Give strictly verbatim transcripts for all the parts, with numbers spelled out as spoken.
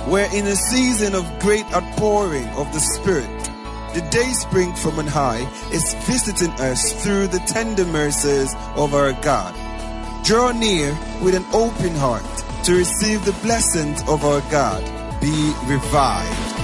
We're in a season of great outpouring of the Spirit. The day spring from on high is visiting us through the tender mercies of our God. Draw near with an open heart to receive the blessings of our God. Be revived.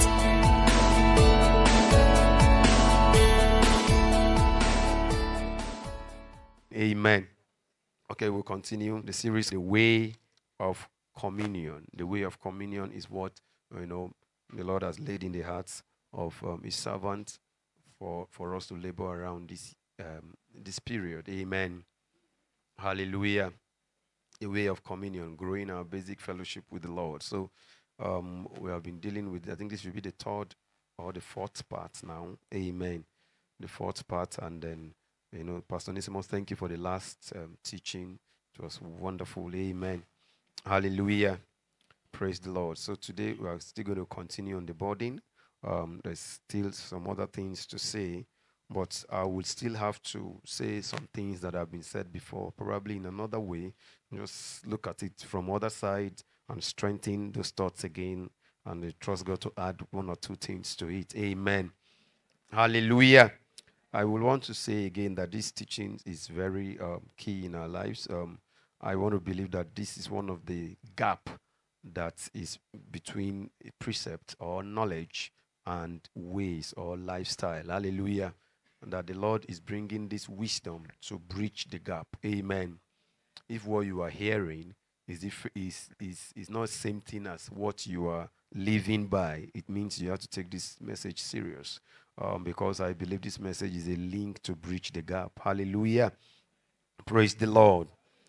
Amen. Okay, we'll continue the series, The Way of Communion. The way of communion is what, you know, the Lord has laid in the hearts of um, His servants for, for us to labor around this um, this period. Amen. Hallelujah. A way of communion, growing our basic fellowship with the Lord. So um, we have been dealing with, I think this will be the third or the fourth part now. Amen. The fourth part, and then, you know, Pastor Nisimos, thank you for the last um, teaching. It was wonderful. Amen. Hallelujah. Praise the Lord. So today we are still going to continue on the burden. Um, there's still some other things to say, but I will still have to say some things that have been said before, probably in another way. Just look at it from other side and strengthen those thoughts again, and I trust God to add one or two things to it. Amen. Hallelujah. I will want to say again that this teaching is very um, key in our lives. Um, I want to believe that this is one of the gap that is between a precept or knowledge and ways or lifestyle. Hallelujah. And that the Lord is bringing this wisdom to bridge the gap. Amen. If what you are hearing is, if, is, is, is not the same thing as what you are living by, it means you have to take this message serious. Um, because I believe this message is a link to bridge the gap. Hallelujah. Praise the Lord.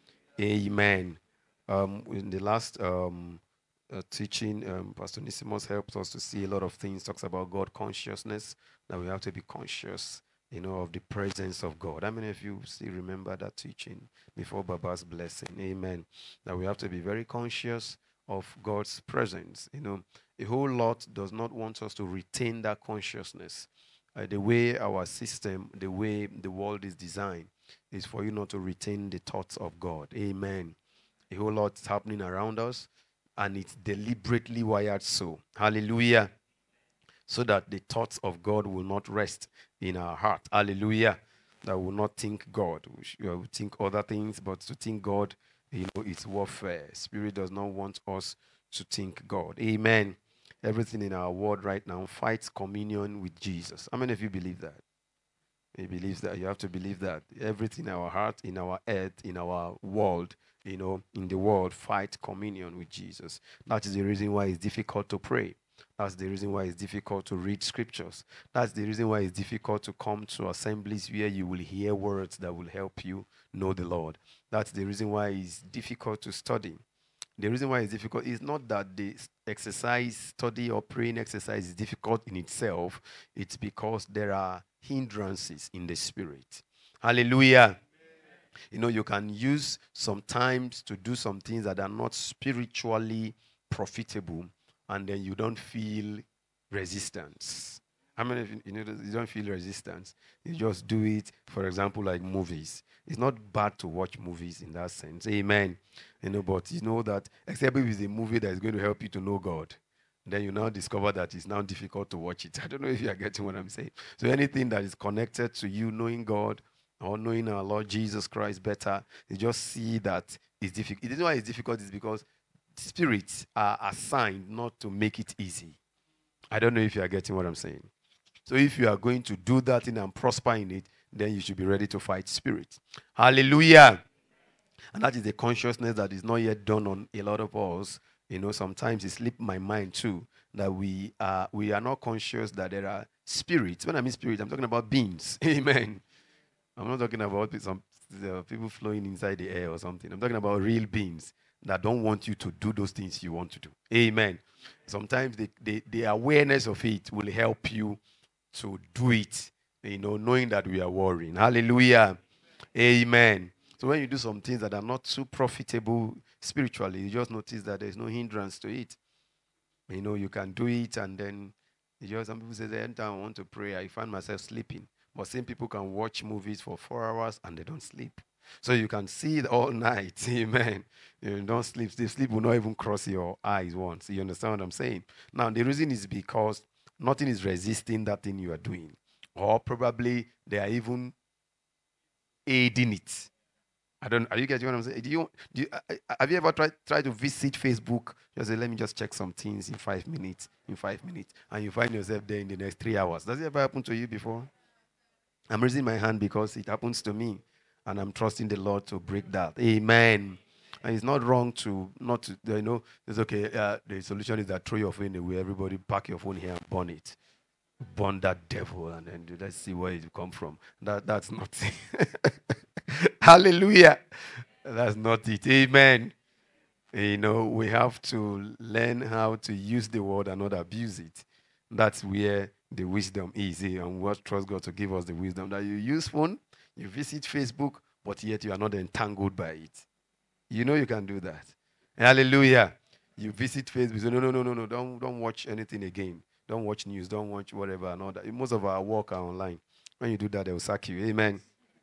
Amen. Um, in the last um, uh, teaching, um, Pastor Nisimos helped us to see a lot of things, talks about God consciousness, that we have to be conscious, you know, of the presence of God. How many of you still remember that teaching before Baba's blessing? Amen. That we have to be very conscious of God's presence. You know, a whole lot does not want us to retain that consciousness. Uh, the way our system, the way the world is designed, is for you not to retain the thoughts of God. Amen. A whole lot is happening around us, and it's deliberately wired so. Hallelujah. So that the thoughts of God will not rest in our heart. Hallelujah. That will not think God. We should, uh, think other things, but to think God, you know, it's warfare. Spirit does not want us to think God. Amen. Everything in our world right now fights communion with Jesus. How many of you believe that? He believes that. You have to believe that. Everything in our heart, in our head, in our world, you know, in the world, fight communion with Jesus. That is the reason why it's difficult to pray. That's the reason why it's difficult to read scriptures. That's the reason why it's difficult to come to assemblies where you will hear words that will help you know the Lord. That's the reason why it's difficult to study. The reason why it's difficult is not that the exercise, study or praying exercise is difficult in itself. It's because there are hindrances in the spirit. Hallelujah. You know, you can use sometimes to do some things that are not spiritually profitable, and then you don't feel resistance. How many of you, you know, you don't feel resistance? You just do it, for example, like movies. It's not bad to watch movies in that sense. Amen. You know, but you know that, except if it's a movie that is going to help you to know God, then you now discover that it's now difficult to watch it. I don't know if you are getting what I'm saying. So anything that is connected to you knowing God or knowing our Lord Jesus Christ better, you just see that it's difficult. The reason why it's difficult is because spirits are assigned not to make it easy. I don't know if you are getting what I'm saying. So if you are going to do that thing and prosper in it, then you should be ready to fight spirits. Hallelujah. And that is the consciousness that is not yet done on a lot of us. You know, sometimes it slips my mind too, that we are, we are not conscious that there are spirits. When I mean spirit, I'm talking about beings. Amen. I'm not talking about some uh, people flowing inside the air or something. I'm talking about real beings that don't want you to do those things you want to do. Amen. Sometimes the, the, the awareness of it will help you to do it, you know, knowing that we are worrying. Hallelujah. Amen. So when you do some things that are not too profitable spiritually, you just notice that there's no hindrance to it. You know, you can do it, and then you just, some people say, anytime I want to pray, I find myself sleeping. But same people can watch movies for four hours and they don't sleep. So you can see it all night. Amen. You don't sleep. The sleep will not even cross your eyes once. You understand what I'm saying? Now, the reason is because nothing is resisting that thing you are doing. Or probably they are even aiding it. I don't. Are you getting what I'm saying? Do you, do you, uh, uh, have you ever tried try to visit Facebook? Just say, let me just check some things in five minutes. In five minutes, and you find yourself there in the next three hours. Does it ever happen to you before? I'm raising my hand because it happens to me, and I'm trusting the Lord to break that. Amen. And it's not wrong to not to you know. It's okay. Uh, the solution is that throw your phone away. Everybody pack your phone here and burn it. Burn that devil, and then let's see where it come from. That that's not it. Hallelujah. That's not it. Amen. You know, we have to learn how to use the word and not abuse it. That's where the wisdom is. eh, And we trust God to give us the wisdom that you use phone, you visit Facebook, but yet you are not entangled by it. You know you can do that. Hallelujah. You visit Facebook. So no, no, no, no, no. Don't don't watch anything again. Don't watch news. Don't watch whatever and all that. Most of our work are online. When you do that, they will sack you. Amen.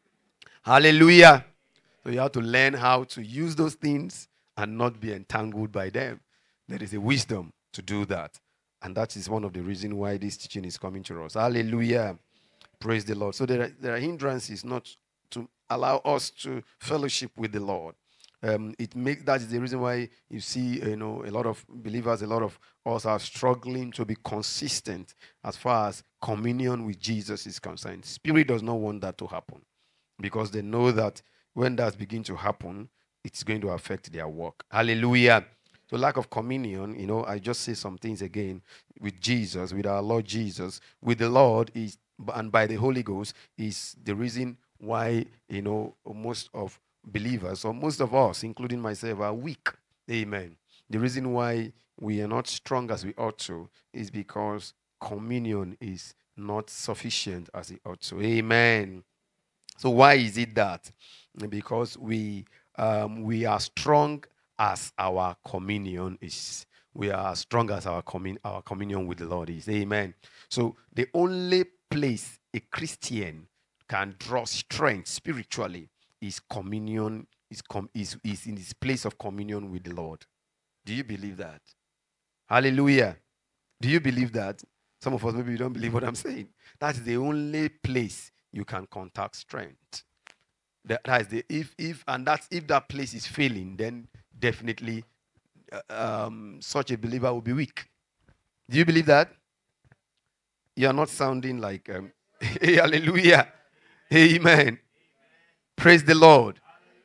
Hallelujah. So you have to learn how to use those things and not be entangled by them. There is a wisdom to do that. And that is one of the reasons why this teaching is coming to us. Hallelujah. Praise the Lord. So there are, there are hindrances not to allow us to fellowship with the Lord. Um, it makes that is the reason why you see, you know, a lot of believers, a lot of us are struggling to be consistent as far as communion with Jesus is concerned. Spirit does not want that to happen because they know that when that begins to happen, it's going to affect their work. Hallelujah. So lack of communion, you know, I just say some things again with Jesus, with our Lord Jesus, with the Lord is and by the Holy Ghost is the reason why, you know, most of believers or most of us, including myself, are weak. Amen. The reason why we are not strong as we ought to is because communion is not sufficient as it ought to. Amen. So why is it that? Because we um, we are strong as our communion is. We are as strong as our commun- our communion with the Lord is. Amen. So the only place a Christian can draw strength spiritually is communion, is, com- is, is in this place of communion with the Lord. Do you believe that? Hallelujah. Do you believe that? Some of us maybe you don't believe what I'm saying. That's the only place you can contact strength. That, that is the if if and that's if that place is failing, then definitely uh, um, such a believer will be weak. Do you believe that? You are not sounding like um, hallelujah, amen. Praise the Lord.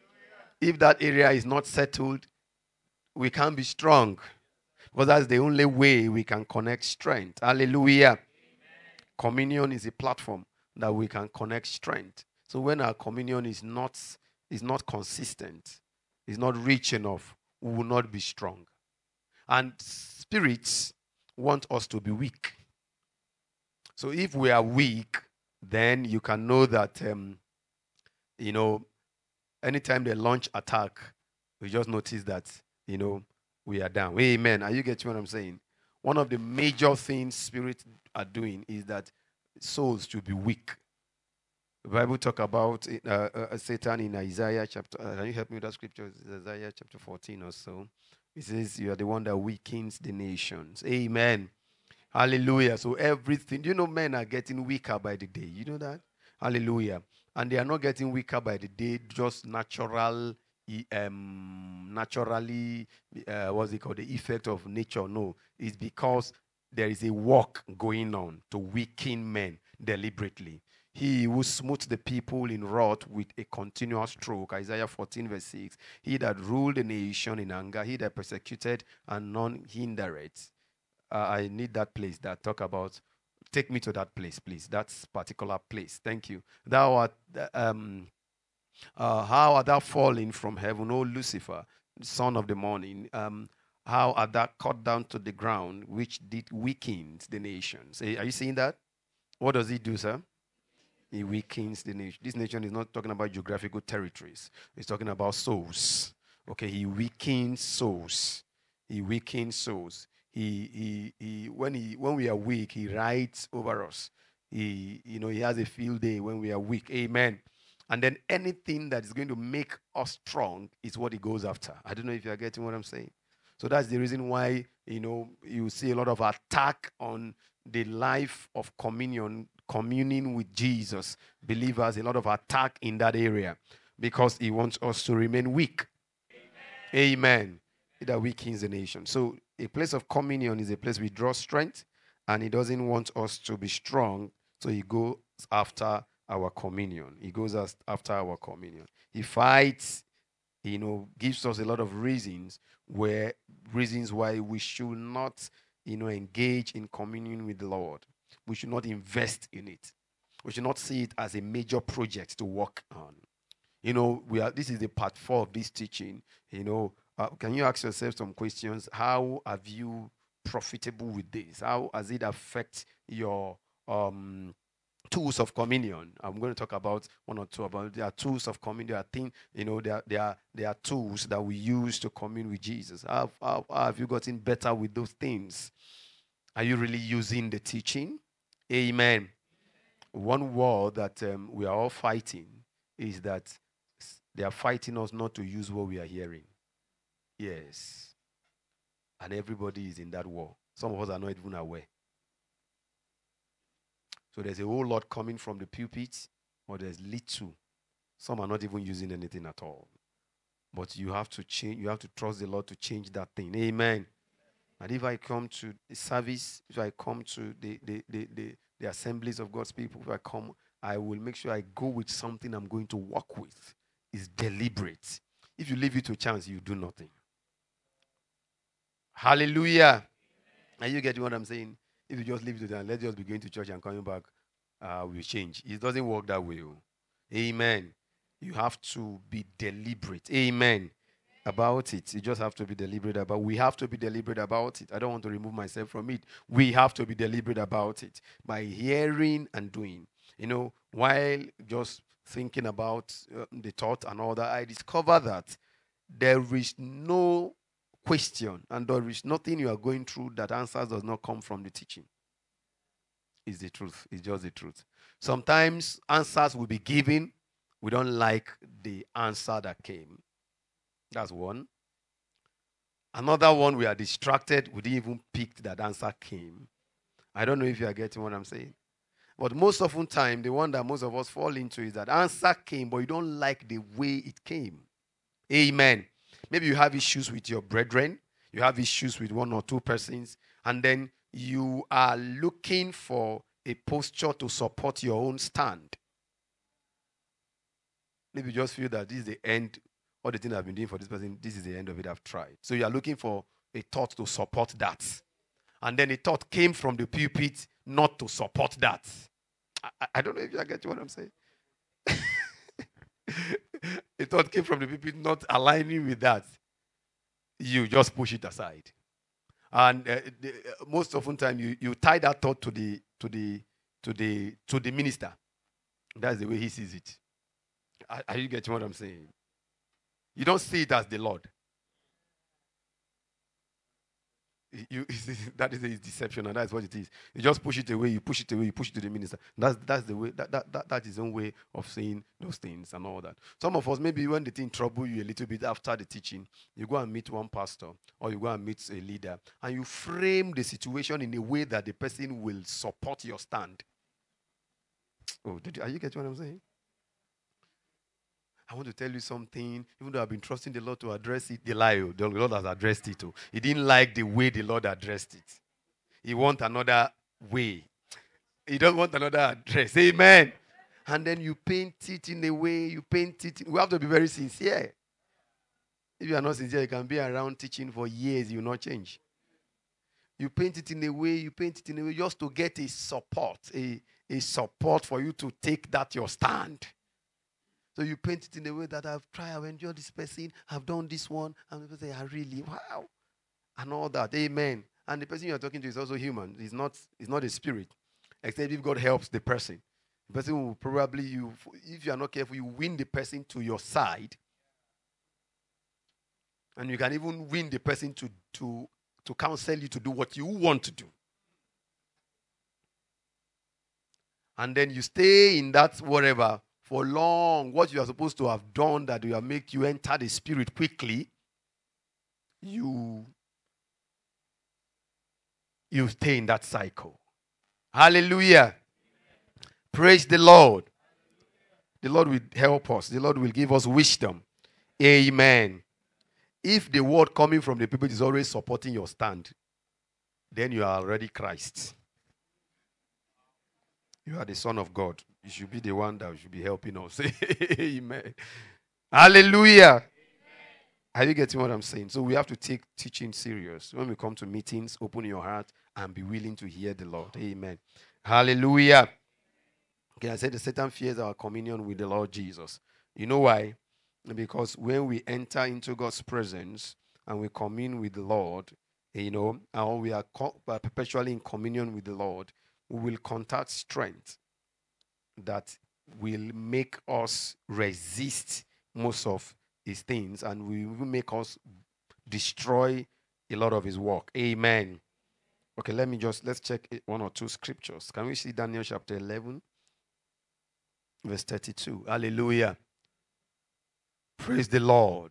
If that area is not settled, we can't be strong because that's the only way we can connect strength. Hallelujah. Communion is a platform that we can connect strength. So when our communion is not is not consistent, is not rich enough, we will not be strong. And spirits want us to be weak. So if we are weak, then you can know that um, you know, anytime they launch attack, we just notice that, you know, we are down. Amen. Are you getting what I'm saying? One of the major things spirits are doing is that souls should be weak. The Bible talk about uh, uh, Satan in Isaiah chapter. Uh, can you help me with that scripture? It's Isaiah chapter fourteen or so. It says, "You are the one that weakens the nations." Amen. Hallelujah. So everything, you know, men are getting weaker by the day. You know that? Hallelujah. And they are not getting weaker by the day, just natural, um, naturally, uh, what's it called? The effect of nature. No, it's because there is a work going on to weaken men deliberately. He who smote the people in wrath with a continuous stroke, Isaiah fourteen, verse six. He that ruled the nation in anger, he that persecuted and none hindered. Uh, I need that place that talk about. Take me to that place, please. That particular place. Thank you. Thou art, um, uh, how art thou fallen from heaven, O Lucifer, son of the morning? Um, how art thou cut down to the ground, which did weaken the nations? Are you seeing that? What does he do, sir? He weakens the nation. This nation is not talking about geographical territories. It's talking about souls. Okay, he weakens souls. He weakens souls. He, he, he, when he, when we are weak, he rides over us. He, you know, he has a field day when we are weak. Amen. And then anything that is going to make us strong is what he goes after. I don't know if you're getting what I'm saying. So that's the reason why, you know, you see a lot of attack on the life of communion, communing with Jesus. Believers, a lot of attack in that area because he wants us to remain weak. Amen. That weakens the nation. So a place of communion is a place we draw strength, and he doesn't want us to be strong, so he goes after our communion. He goes after our communion. He fights, you know, gives us a lot of reasons where reasons why we should not, you know, engage in communion with the Lord. We should not invest in it. We should not see it as a major project to work on. You know, we are. This is the part four of this teaching. You know, uh, can you ask yourself some questions? How have you profitable with this? How does it affect your um, tools of communion? I'm going to talk about one or two about there are tools of communion. There are things, you know, there, there are there are tools that we use to commune with Jesus. How, how, how have you gotten better with those things? Are you really using the teaching? Amen. One war that um, we are all fighting is that they are fighting us not to use what we are hearing. Yes. And everybody is in that war. Some of us are not even aware. So there's a whole lot coming from the pulpit, or there's little. Some are not even using anything at all. But you have to change, you have to trust the Lord to change that thing. Amen. And if I come to the service, if I come to the, the, the, the, the assemblies of God's people, if I come, I will make sure I go with something I'm going to work with. It's deliberate. If you leave it to chance, you do nothing. Hallelujah. Are you getting what I'm saying? If you just leave it to them, let's just be going to church and coming back, uh, will change. It doesn't work that way. Oh. Amen. You have to be deliberate. Amen. About it. You just have to be deliberate about it. We have to be deliberate about it. I don't want to remove myself from it. We have to be deliberate about it by hearing and doing. You know, while just thinking about uh, the thought and all that, I discovered that there is no question and there is nothing you are going through that answers does not come from the teaching. It's the truth. It's just the truth. Sometimes answers will be given. We don't like the answer that came. That's one. Another one, we are distracted. We didn't even pick that answer came. I don't know if you are getting what I'm saying. But most often time, the one that most of us fall into is that answer came, but you don't like the way it came. Amen. Maybe you have issues with your brethren. You have issues with one or two persons. And then you are looking for a posture to support your own stand. Maybe you just feel that this is the end. All the things I've been doing for this person, this is the end of it. I've tried. So you are looking for a thought to support that. And then a thought came from the pulpit not to support that. I, I don't know if you get what I'm saying. A thought came from the pulpit not aligning with that. You just push it aside. And uh, the, uh, most often time you, you tie that thought to the to the to the to the minister. That's the way he sees it. Are, are you getting what I'm saying? You don't see it as the Lord. You, that is his deception, and that's what it is. You just push it away, you push it away, you push it to the minister. That's that's the way. That that that, that is his own way of saying those things and all that. Some of us, maybe when the thing trouble you a little bit after the teaching, you go and meet one pastor or you go and meet a leader, and you frame the situation in a way that the person will support your stand. Oh, did you, are you getting what I'm saying? I want to tell you something. Even though I've been trusting the Lord to address it, the lie, the Lord has addressed it. Too. He didn't like the way the Lord addressed it. He wants another way. He doesn't want another address. Amen. And then you paint it in a way, you paint it. In, we have to be very sincere. If you are not sincere, you can be around teaching for years, you will not change. You paint it in a way, you paint it in a way just to get a support, a, a support for you to take that your stand. So you paint it in a way that I've tried, I've enjoyed this person, I've done this one, and people say, I really, wow. And all that. Amen. And the person you're talking to is also human. He's not, he's not a spirit. Except if God helps the person. The person will probably, you, if you are not careful, you win the person to your side. And you can even win the person to, to, to counsel you to do what you want to do. And then you stay in that whatever for long, what you are supposed to have done that will make you enter the Spirit quickly, you, you stay in that cycle. Hallelujah. Praise the Lord. The Lord will help us. The Lord will give us wisdom. Amen. If the word coming from the people is always supporting your stand, then you are already Christ. You are the Son of God. You should be the one that should be helping us. Amen. Hallelujah. Amen. Are you getting what I'm saying? So we have to take teaching serious. When we come to meetings, open your heart and be willing to hear the Lord. Amen. Hallelujah. Okay, I said the Satan fears our communion with the Lord Jesus. You know why? Because when we enter into God's presence and we commune with the Lord, you know, and we are co- perpetually in communion with the Lord, we will contact strength that will make us resist most of his things, and will make us destroy a lot of his work. Amen. Okay, let me just, let's check one or two scriptures. Can we see Daniel chapter eleven? Verse thirty-two. Hallelujah. Praise the Lord.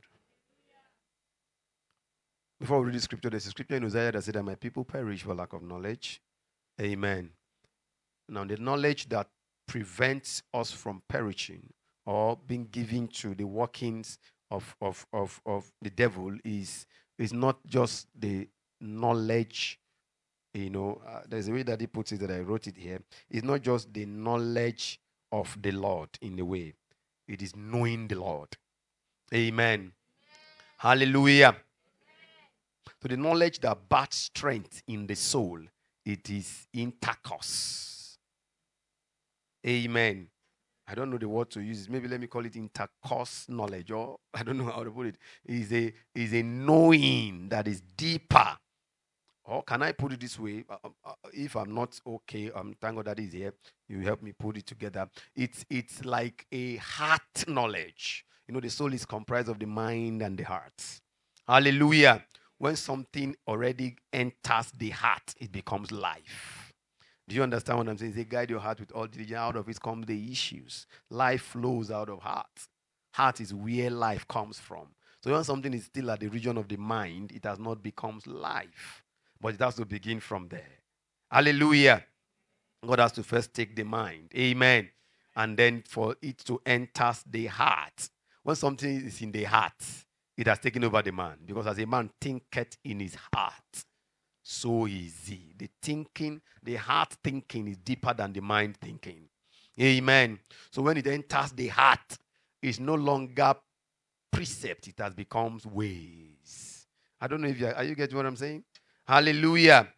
Before we read the scripture, there's a scripture in Isaiah that said that my people perish for lack of knowledge. Amen. Now, the knowledge that prevents us from perishing or being given to the workings of, of, of, of the devil is, is not just the knowledge, you know, uh, there's a way that he puts it that I wrote it here. It's not just the knowledge of the Lord in a way. It is knowing the Lord. Amen. Amen. Hallelujah. Amen. So the knowledge that births strength in the soul, it is intercourse. Amen. I don't know the word to use. Maybe let me call it intercourse knowledge, or I don't know how to put it. It's a, it's a knowing that is deeper. Or can I put it this way? Uh, uh, if I'm not okay, um, thank God that is here. You help me put it together. It's it's like a heart knowledge. You know, the soul is comprised of the mind and the heart. Hallelujah. When something already enters the heart, it becomes life. Do you understand what I'm saying? They guide your heart with all diligence. Out of it comes the issues. Life flows out of heart. Heart is where life comes from. So when something is still at the region of the mind, it has not become life. But it has to begin from there. Hallelujah. God has to first take the mind. Amen. And then for it to enter the heart. When something is in the heart, it has taken over the man. Because as a man thinketh in his heart, so is he. The thinking, the heart thinking is deeper than the mind thinking. Amen. So when it enters the heart, it's no longer precept. It has become ways. I don't know if you are, are you getting what I'm saying? Hallelujah.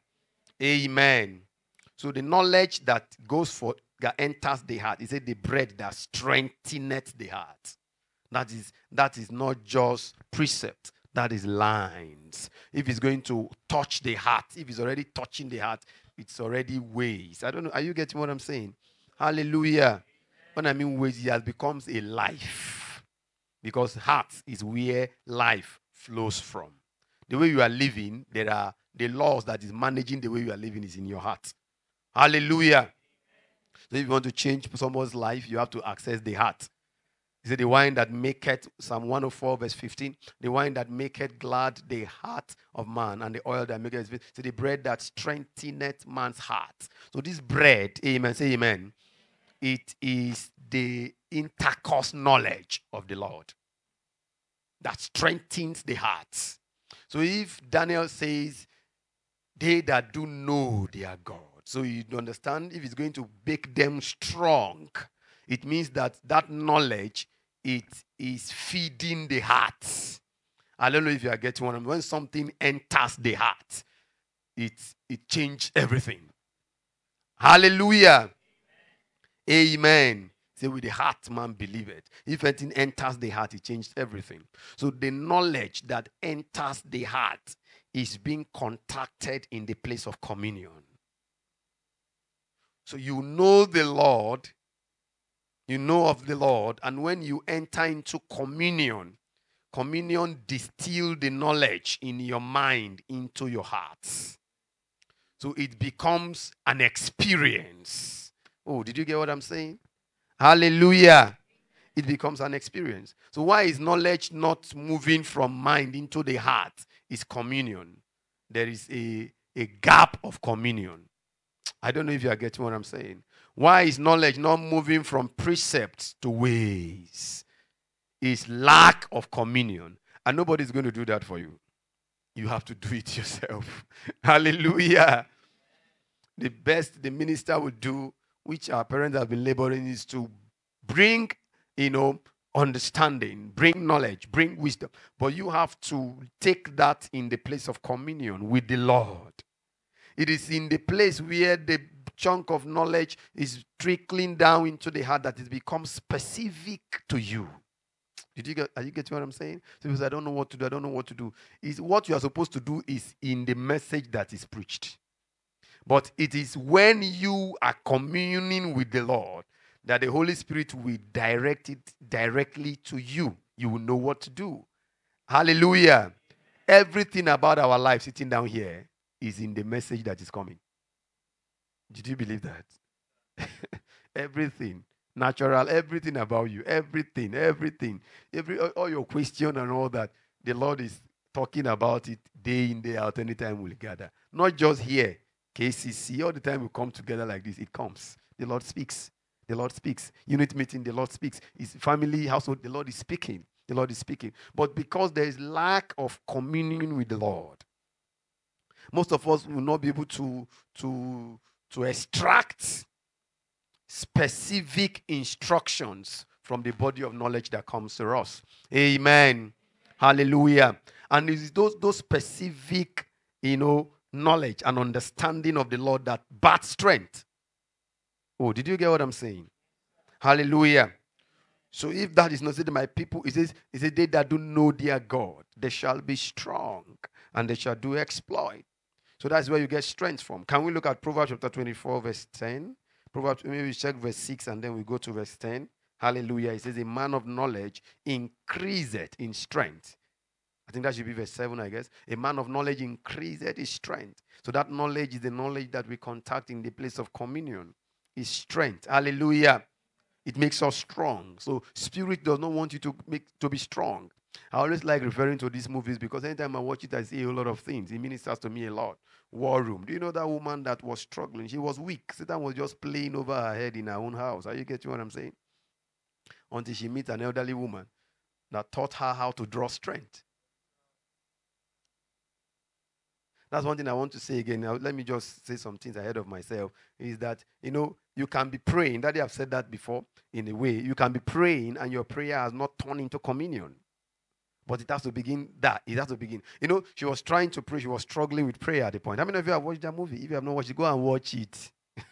Amen. So the knowledge that goes for, that enters the heart, is it the bread that strengtheneth the heart? That is, that is not just precept. That is lines. If it's going to touch the heart, if it's already touching the heart, it's already ways. I don't know. Are you getting what I'm saying? Hallelujah. When I mean ways, it has becomes a life. Because heart is where life flows from. The way you are living, there are the laws that is managing the way you are living is in your heart. Hallelujah. So if you want to change someone's life, you have to access the heart. He said, the wine that maketh, Psalm one oh four, verse fifteen, the wine that maketh glad the heart of man, and the oil that maketh, so the bread that strengtheneth man's heart. So this bread, amen, say amen, it is the intercourse knowledge of the Lord that strengthens the heart. So if Daniel says, they that do know their God, so you understand, if it's going to make them strong, it means that that knowledge, it is feeding the heart. I don't know if you are getting one. When something enters the heart, it, it changes everything. Hallelujah. Amen. Amen. Say, with the heart man believeth. If anything enters the heart, it changes everything. So the knowledge that enters the heart is being contracted in the place of communion. So you know the Lord, you know of the Lord, and when you enter into communion, communion distills the knowledge in your mind into your heart. So it becomes an experience. Oh, did you get what I'm saying? Hallelujah. it becomes an experience. So why is knowledge not moving from mind into the heart? It's communion. There is a, a gap of communion. I don't know if you are getting what I'm saying. Why is knowledge not moving from precepts to ways? It's lack of communion. And nobody's going to do that for you. You have to do it yourself. Hallelujah. The best the minister would do, which our parents have been laboring, is to bring, you know, understanding, bring knowledge, bring wisdom. But you have to take that in the place of communion with the Lord. It is in the place where the chunk of knowledge is trickling down into the heart that it becomes specific to you. Did you get, are you getting what I'm saying? So because I don't know what to do, I don't know what to do. Is what you are supposed to do is in the message that is preached. But it is when you are communing with the Lord that the Holy Spirit will direct it directly to you. You will know what to do. Hallelujah. Everything about our life sitting down here is in the message that is coming. Did you believe that? Everything. Natural, everything about you. Everything, everything. Every, all your question and all that. The Lord is talking about it day in, day out, anytime we'll gather. Not just here. K C C, all the time we come together like this, it comes. The Lord speaks. The Lord speaks. Unit meeting, the Lord speaks. His family, household, the Lord is speaking. The Lord is speaking. But because there is lack of communion with the Lord, most of us will not be able to, to, to extract specific instructions from the body of knowledge that comes to us. Amen. Hallelujah. And it's those, those specific, you know, knowledge and understanding of the Lord that birth strength. Oh, did you get what I'm saying? Hallelujah. So if that is not said, my people, it says, it says, they that do know their God, they shall be strong and they shall do exploit. So that's where you get strength from. Can we look at Proverbs chapter twenty-four, verse ten? Proverbs, maybe we check verse six and then we go to verse ten. Hallelujah. It says, a man of knowledge increaseth in strength. I think that should be verse seven, I guess. A man of knowledge increaseth his strength. So that knowledge is the knowledge that we contact in the place of communion. Is strength. Hallelujah. It makes us strong. So spirit does not want you to make to be strong. I always like referring to these movies because anytime I watch it, I see a lot of things. It ministers to me a lot. War Room. Do you know that woman that was struggling? She was weak. Satan was just playing over her head in her own house. Are you getting what I'm saying? Until she meets an elderly woman that taught her how to draw strength. That's one thing I want to say again. Now, let me just say some things ahead of myself. Is that, you know, you can be praying. Daddy, I've said that before in a way. You can be praying and your prayer has not turned into communion. But it has to begin that. It has to begin. You know, she was trying to pray. She was struggling with prayer at the point. How many of you have watched that movie? If you have not watched it, go and watch it.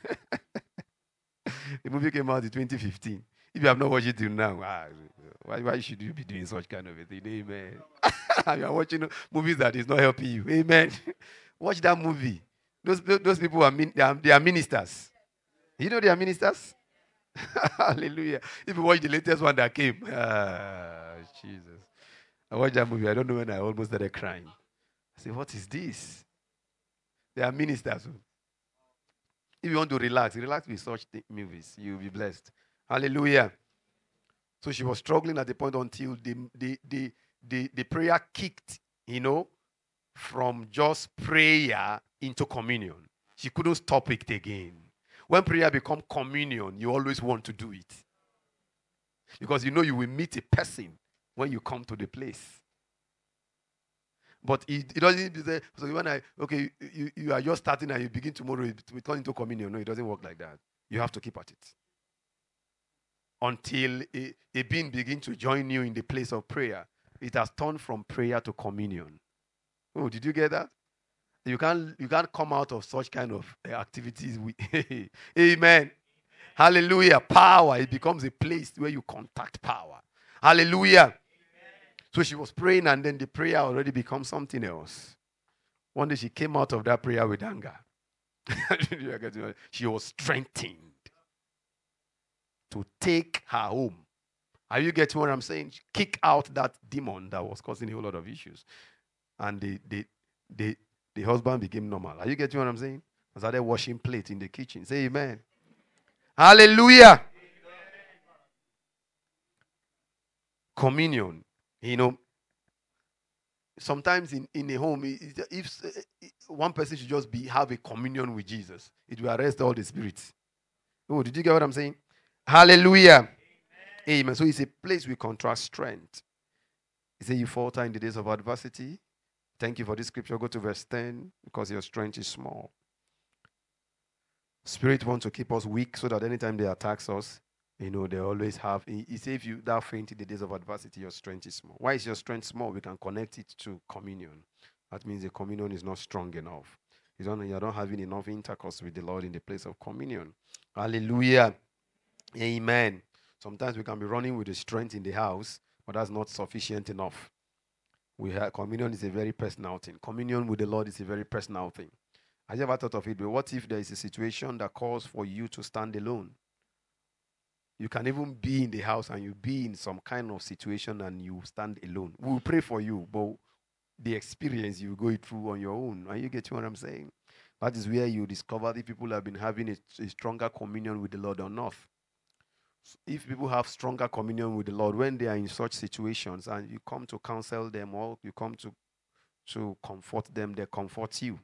The movie came out in twenty fifteen. If you have not watched it till now, ah, why, why should you be doing such kind of a thing? Amen. You are watching movies that is not helping you. Amen. Watch that movie. Those, those people are, min, they are they are ministers. You know they are ministers? Hallelujah. If you watch the latest one that came, ah, Jesus. I watched that movie. I don't know when I almost started crying. I said, what is this? They are ministers. If you want to relax, relax with such th- movies. You'll be blessed. Hallelujah. So she was struggling at the point until the, the, the, the, the prayer kicked, you know, from just prayer into communion. She couldn't stop it again. When prayer becomes communion, you always want to do it. Because you know you will meet a person when you come to the place. But it, it doesn't say, so when I, okay, you, you are just starting and you begin tomorrow, it will turn into communion. No, it doesn't work like that. You have to keep at it. Until a, a being begins to join you in the place of prayer, it has turned from prayer to communion. Oh, did you get that? You can't, you can't come out of such kind of uh, activities. With Amen. Hallelujah. Power. It becomes a place where you contact power. Hallelujah. Amen. So she was praying and then the prayer already becomes something else. One day she came out of that prayer with anger. She was strengthened to take her home. Are you getting what I'm saying? Kick out that demon that was causing a whole lot of issues. And the, the, the, the husband became normal. Are you getting what I'm saying? I started washing plates in the kitchen. Say amen. Hallelujah. communion. You know, sometimes in, in a home, if one person should just be have a communion with Jesus, it will arrest all the spirits. Oh, did you get what I'm saying? Hallelujah. Amen. Amen. So it's a place we contrast strength. He said, you falter in the days of adversity. Thank you for this scripture. Go to verse ten, because your strength is small. Spirit wants to keep us weak so that anytime they attack us, you know, they always have. He, he said, if you thou faint in the days of adversity, your strength is small. Why is your strength small? We can connect it to communion. That means the communion is not strong enough. You don't, you're not having enough intercourse with the Lord in the place of communion. Hallelujah. Amen. Sometimes we can be running with the strength in the house, but that's not sufficient enough. We have, communion is a very personal thing. Communion with the Lord is a very personal thing. I never thought of it, but what if there is a situation that calls for you to stand alone? You can even be in the house and you be in some kind of situation and you stand alone. We will pray for you, but the experience you go through on your own. Are you getting what I'm saying? That is where you discover if people have been having a, a stronger communion with the Lord or not. If people have stronger communion with the Lord, when they are in such situations and you come to counsel them or you come to, to comfort them, they comfort you.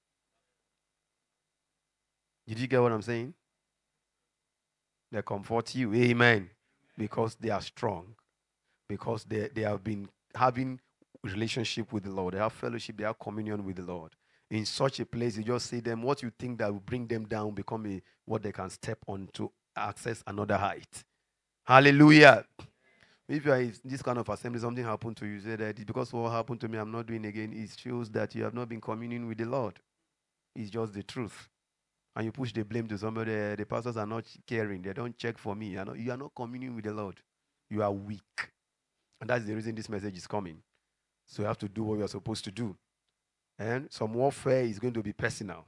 Did you get what I'm saying? They comfort you. Amen. Because they are strong. Because they, they have been having relationship with the Lord. They have fellowship. They have communion with the Lord. In such a place, you just see them. What you think that will bring them down become a, what they can step on to access another height. Hallelujah. If you are in this kind of assembly, something happened to you, say that it's because of what happened to me, I'm not doing again. It shows that you have not been communing with the Lord. It's just the truth. And you push the blame to somebody, the pastors are not caring. They don't check for me. You are not, you are not communing with the Lord. You are weak. And that's the reason this message is coming. So you have to do what you are supposed to do. And some warfare is going to be personal.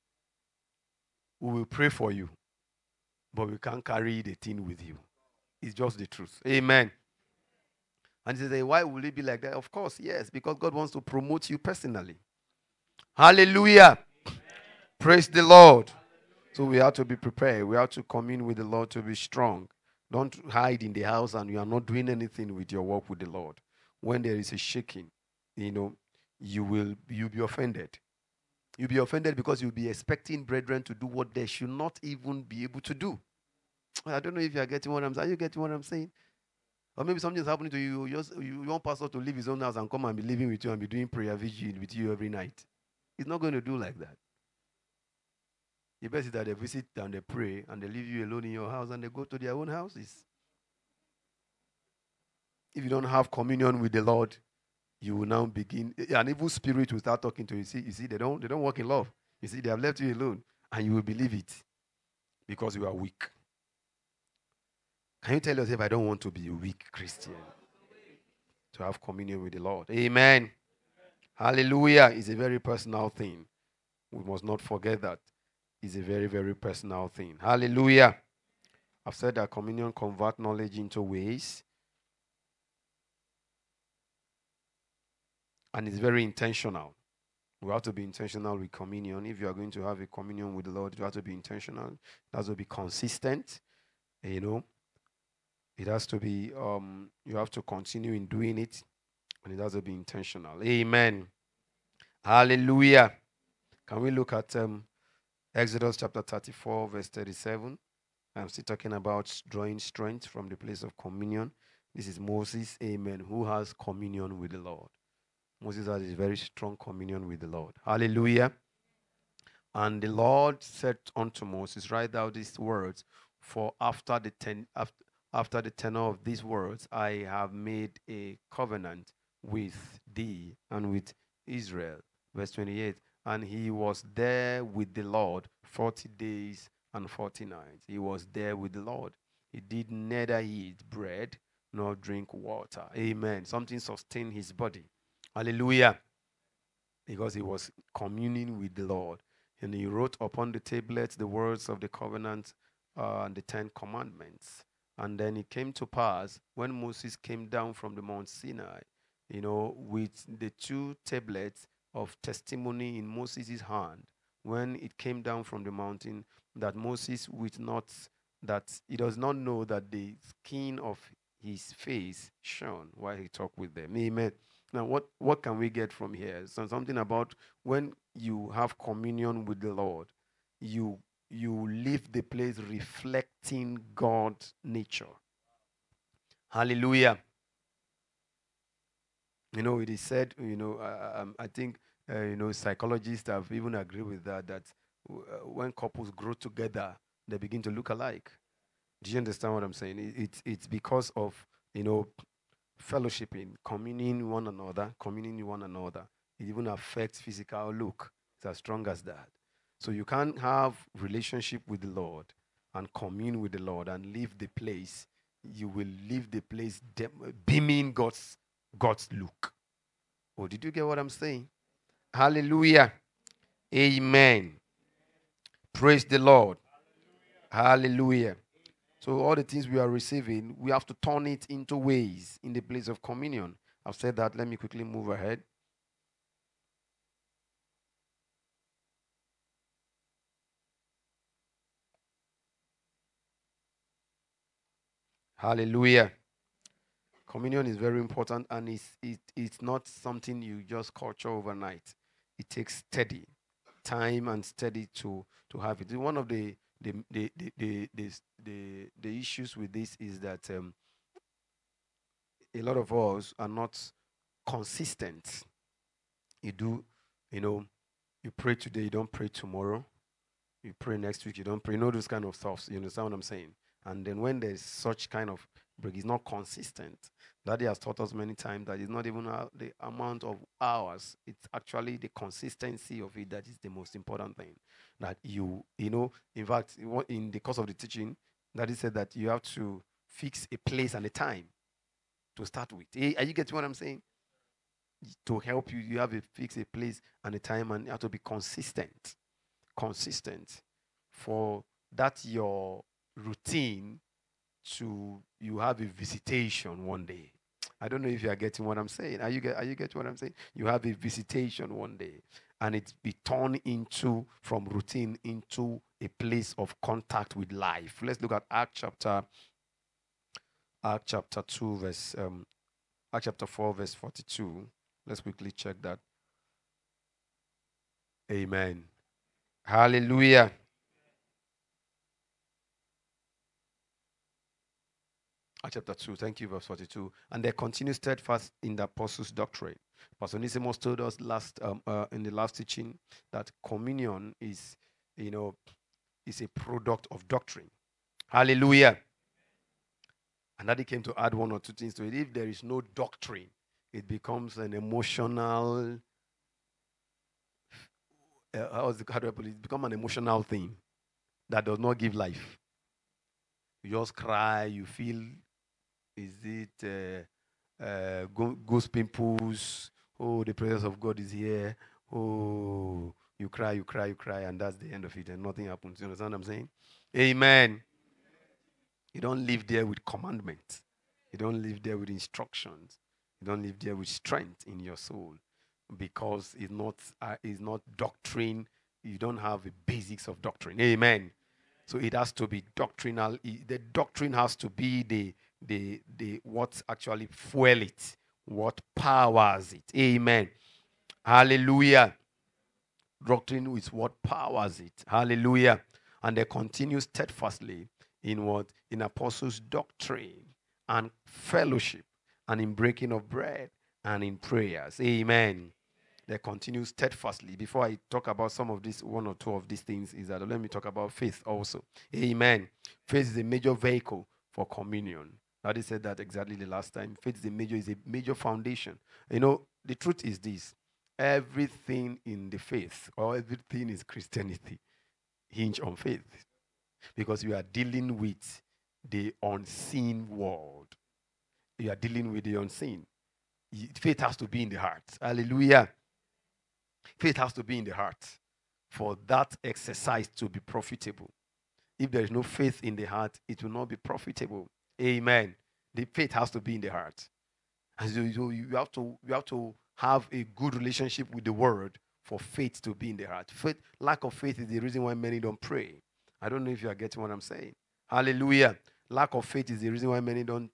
We will pray for you, but we can't carry the thing with you. It's just the truth. Amen. And you say, why will it be like that? Of course, yes, because God wants to promote you personally. Hallelujah. Amen. Praise the Lord. So we have to be prepared. We have to commune with the Lord to be strong. Don't hide in the house and you are not doing anything with your work with the Lord. When there is a shaking, you know, you will you'll be offended. You'll be offended because you'll be expecting brethren to do what they should not even be able to do. I don't know if you are getting what I'm saying. Are you getting what I'm saying? Or maybe something is happening to you. You, just, you want pastor to leave his own house and come and be living with you and be doing prayer vigil with you every night. He's not going to do like that. The best is that they visit and they pray and they leave you alone in your house and they go to their own houses. If you don't have communion with the Lord, you will now begin. An evil spirit will start talking to you. See, you see, they don't, they don't walk in love. You see, they have left you alone and you will believe it because you are weak. Can you tell yourself, I don't want to be a weak Christian? To have communion with the Lord. Amen. Hallelujah. It's a very personal thing. We must not forget that. It's a very, very personal thing. Hallelujah. I've said that communion converts knowledge into ways. And it's very intentional. We have to be intentional with communion. If you are going to have a communion with the Lord, you have to be intentional. It has to be consistent. You know, it has to be, um, you have to continue in doing it. And it has to be intentional. Amen. Hallelujah. Can we look at um, Exodus chapter thirty-four, verse thirty-seven? I'm still talking about drawing strength from the place of communion. This is Moses, amen, who has communion with the Lord. Moses has a very strong communion with the Lord. Hallelujah. And the Lord said unto Moses, write down these words, for after the ten, after, after the tenor of these words, I have made a covenant with thee and with Israel. Verse twenty-eight. And he was there with the Lord forty days and forty nights. He was there with the Lord. He did neither eat bread nor drink water. Amen. Something sustained his body. Hallelujah. Because he was communing with the Lord. And he wrote upon the tablets the words of the covenant uh, and the Ten Commandments. And then it came to pass when Moses came down from the Mount Sinai, you know, with the two tablets of testimony in Moses' hand, when it came down from the mountain, that Moses with not, that he does not know that the skin of his face shone while he talked with them. Amen. Now, what, what can we get from here? So something about when you have communion with the Lord, you you leave the place reflecting God's nature. Hallelujah. You know, it is said, you know, uh, um, I think, uh, you know, psychologists have even agreed with that, that w- uh, when couples grow together, they begin to look alike. Do you understand what I'm saying? It, it's, it's because of, you know, fellowshipping, communing one another, communing with one another. It even affects physical look. It's as strong as that. So you can't have relationship with the Lord and commune with the Lord and leave the place. You will leave the place dem- beaming God's God's look. Oh, did you get what I'm saying? Hallelujah. Amen. Praise the Lord. Hallelujah. So all the things we are receiving, we have to turn it into ways in the place of communion. I've said that. Let me quickly move ahead. Hallelujah. Communion is very important, and it's, it, it's not something you just culture overnight. It takes steady time and steady to, to have it. One of the the, the, the, the, the, the, the issues with this is that um, a lot of us are not consistent. You do, you know, you pray today, you don't pray tomorrow. You pray next week, you don't pray. You know those kind of stuff. You understand what I'm saying? And then when there's such kind of break, it's not consistent. Daddy has taught us many times that it's not even uh, the amount of hours. It's actually the consistency of it that is the most important thing. That you, you know, in fact, in the course of the teaching, Daddy said that you have to fix a place and a time to start with. Eh, are you getting what I'm saying? To help you, you have to fix a place and a time, and you have to be consistent. Consistent for that your routine to you have a visitation one day. I don't know if you are getting what I'm saying. Are you get are you getting what I'm saying? You have a visitation one day, and it's be turned into from routine into a place of contact with life. Let's look at Act chapter Act chapter two verse um Act chapter four verse forty-two. Let's quickly check that. Amen. Hallelujah. Acts chapter two, thank you, verse forty-two. And they continue steadfast in the apostles' doctrine. Pastor Nisimos told us last um, uh, in the last teaching that communion is, you know, is a product of doctrine. Hallelujah. And that he came to add one or two things to it. If there is no doctrine, it becomes an emotional, uh, how is the, how do I put it? It becomes an emotional thing that does not give life. You just cry, you feel, is it uh, uh, go- ghost pimples? Oh, the presence of God is here. Oh, you cry, you cry, you cry, and that's the end of it, and nothing happens. You understand what I'm saying? Amen. You don't live there with commandments. You don't live there with instructions. You don't live there with strength in your soul, because it's not uh, it's not doctrine. You don't have the basics of doctrine. Amen. So it has to be doctrinal. The doctrine has to be the the the what actually fuel it, what powers it. Amen. Hallelujah. Doctrine is what powers it. Hallelujah. And they continue steadfastly in what? In apostles' doctrine and fellowship and in breaking of bread and in prayers. Amen. They continue steadfastly. Before I talk about some of these, one or two of these things, is that let me talk about faith also. Amen. Faith is a major vehicle for communion. Daddy said that exactly the last time. Faith is a major, is a major foundation. You know, the truth is this: everything in the faith or everything is Christianity hinge on faith, because we are dealing with the unseen world. You are dealing with the unseen. Faith has to be in the heart. Hallelujah. Faith has to be in the heart for that exercise to be profitable. If there is no faith in the heart, it will not be profitable. Amen. The faith has to be in the heart. And so you have to you have to have a good relationship with the word for faith to be in the heart. Faith, lack of faith is the reason why many don't pray. I don't know if you are getting what I'm saying. Hallelujah. Lack of faith is the reason why many don't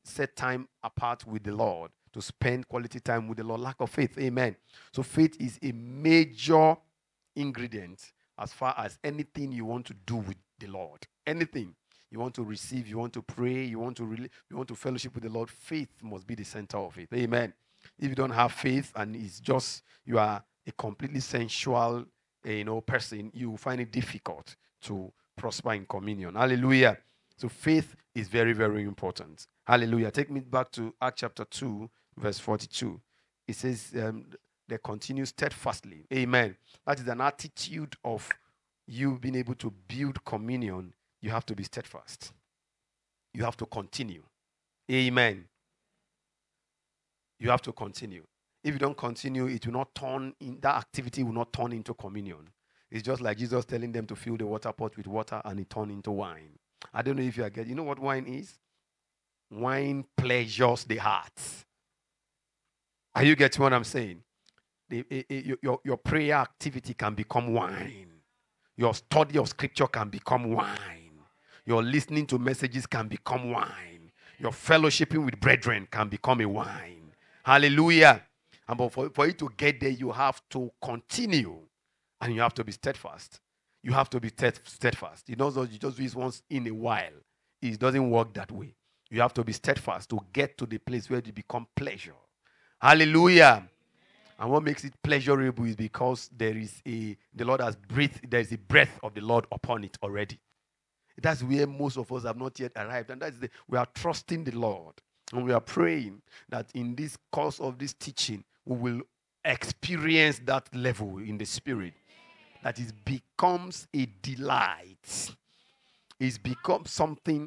set time apart with the Lord, to spend quality time with the Lord. Lack of faith. Amen. So faith is a major ingredient as far as anything you want to do with the Lord. Anything you want to receive, you want to pray, you want to really, you want to fellowship with the Lord, faith must be the center of it. Amen. If you don't have faith and it's just you are a completely sensual, uh, you know, person, you will find it difficult to prosper in communion. Hallelujah. So faith is very, very important. Hallelujah. Take me back to Acts chapter two, verse forty-two. It says, um, they continue steadfastly. Amen. That is an attitude of you being able to build communion. You have to be steadfast. You have to continue. Amen. You have to continue. If you don't continue, it will not turn in, that activity will not turn into communion. It's just like Jesus telling them to fill the water pot with water and it turned into wine. I don't know if you are getting, you know what wine is? Wine pleasures the heart. Are you getting what I'm saying? The, it, it, your, your prayer activity can become wine. Your study of scripture can become wine. Your listening to messages can become wine. Your fellowshipping with brethren can become a wine. Hallelujah. And but for, for you to get there, you have to continue. And you have to be steadfast. You have to be steadfast. You know, you just do it once in a while. It doesn't work that way. You have to be steadfast to get to the place where it becomes pleasure. Hallelujah. And what makes it pleasurable is because there is a, the Lord has breathed, there is a breath of the Lord upon it already. That's where most of us have not yet arrived. And that's the, we are trusting the Lord. And we are praying that in this course of this teaching, we will experience that level in the spirit. That it becomes a delight. It becomes something.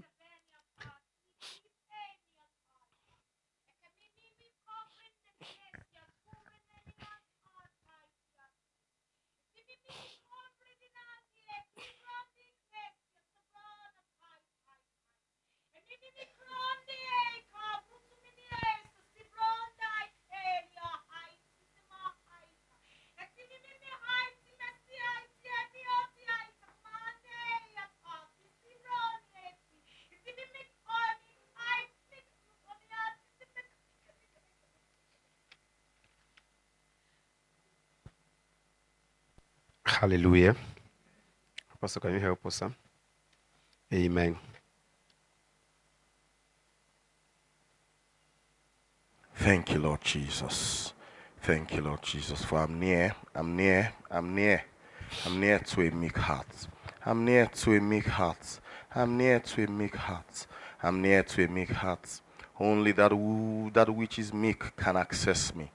Hallelujah. Pastor, can you help us, sir? Amen. Thank you, Lord Jesus. Thank you, Lord Jesus. For I'm near, I'm near, I'm near. I'm near to a meek heart. I'm near to a meek heart. I'm near to a meek heart. I'm near to a meek heart. Only that, who, that which is meek can access me.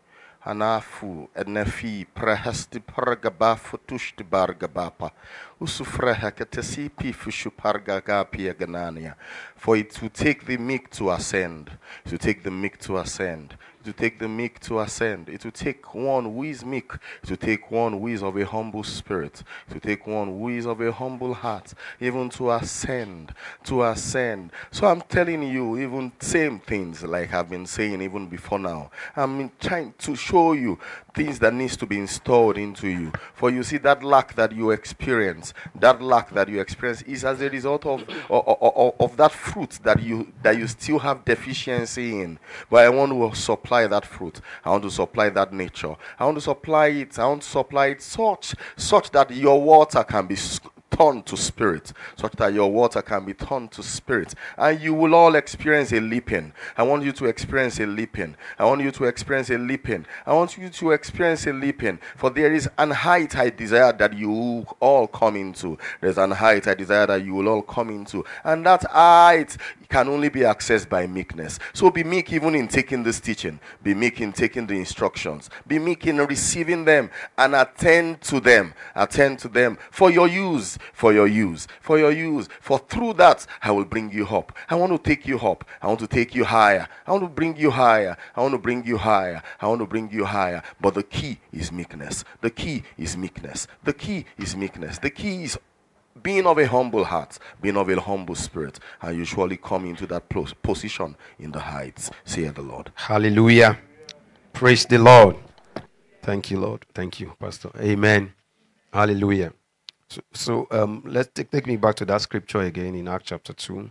Anafu enefi prehesti pargaba futushti bargabapa usufreha ketesipi fushupargagapia ganania. For it will take the meek to ascend. It will take the meek to ascend. It will take the meek to ascend. It will take one who is meek. It will take one who is of a humble spirit. It will take one who is of a humble heart, even to ascend, to ascend. So I'm telling you, even same things like I've been saying even before now. I'm trying to show you things that needs to be installed into you. For you see, that lack that you experience, that lack that you experience is as a result of, of, of, of that fruit that you that you still have deficiency in. But I want to supply that fruit. I want to supply that nature. I want to supply it. I want to supply it such such that your water can be turned to spirit, such that your water can be turned to spirit, and you will all experience a leaping. I want you to experience a leaping. I want you to experience a leaping. I want you to experience a leaping. For there is an height I desire that you will all come into. There's an height I desire that you will all come into, and that height can only be accessed by meekness. So be meek even in taking this teaching. Be meek in taking the instructions. Be meek in receiving them and attend to them. Attend to them for your use. For your use, for your use, for through that I will bring you up. I want to take you up. I want to take you higher. I want to bring you higher. I want to bring you higher. I want to bring you higher. But the key is meekness. The key is meekness. The key is meekness. The key is being of a humble heart, being of a humble spirit, and you surely come into that position in the heights. Say the Lord. Hallelujah. Praise the Lord. Thank you, Lord. Thank you, Pastor. Amen. Hallelujah. So, so um, let's take, take me back to that scripture again in Acts chapter two,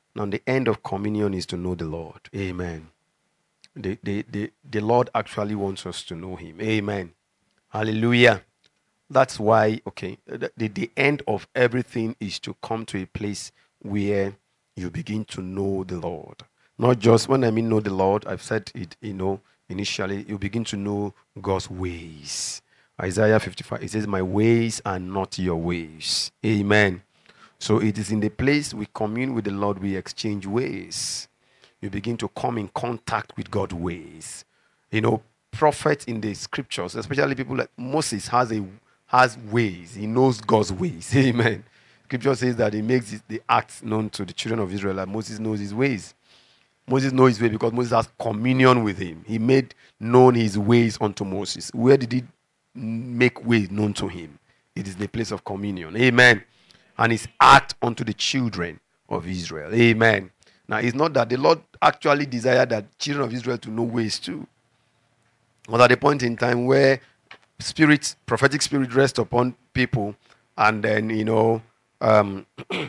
Now, the end of communion is to know the Lord. Amen. The, the, the, the Lord actually wants us to know him. Amen. Hallelujah. That's why, okay, the, the end of everything is to come to a place where you begin to know the Lord. Not just, when I mean know the Lord, I've said it, you know, initially, you begin to know God's ways. Isaiah fifty-five, it says, my ways are not your ways. Amen. So it is in the place we commune with the Lord, we exchange ways. You begin to come in contact with God's ways. You know, prophets in the scriptures, especially people like Moses, has a has ways. He knows God's ways. Amen. Scripture says that he makes the acts known to the children of Israel, and Moses knows his ways. Moses knows his way because Moses has communion with him. He made known his ways unto Moses. Where did he make ways known to him? It is the place of communion. Amen. And his act unto the children of Israel. Amen. Now, it's not that the Lord actually desired that children of Israel to know ways too. But at a point in time where spirit, prophetic spirit rests upon people, and then, you know, um,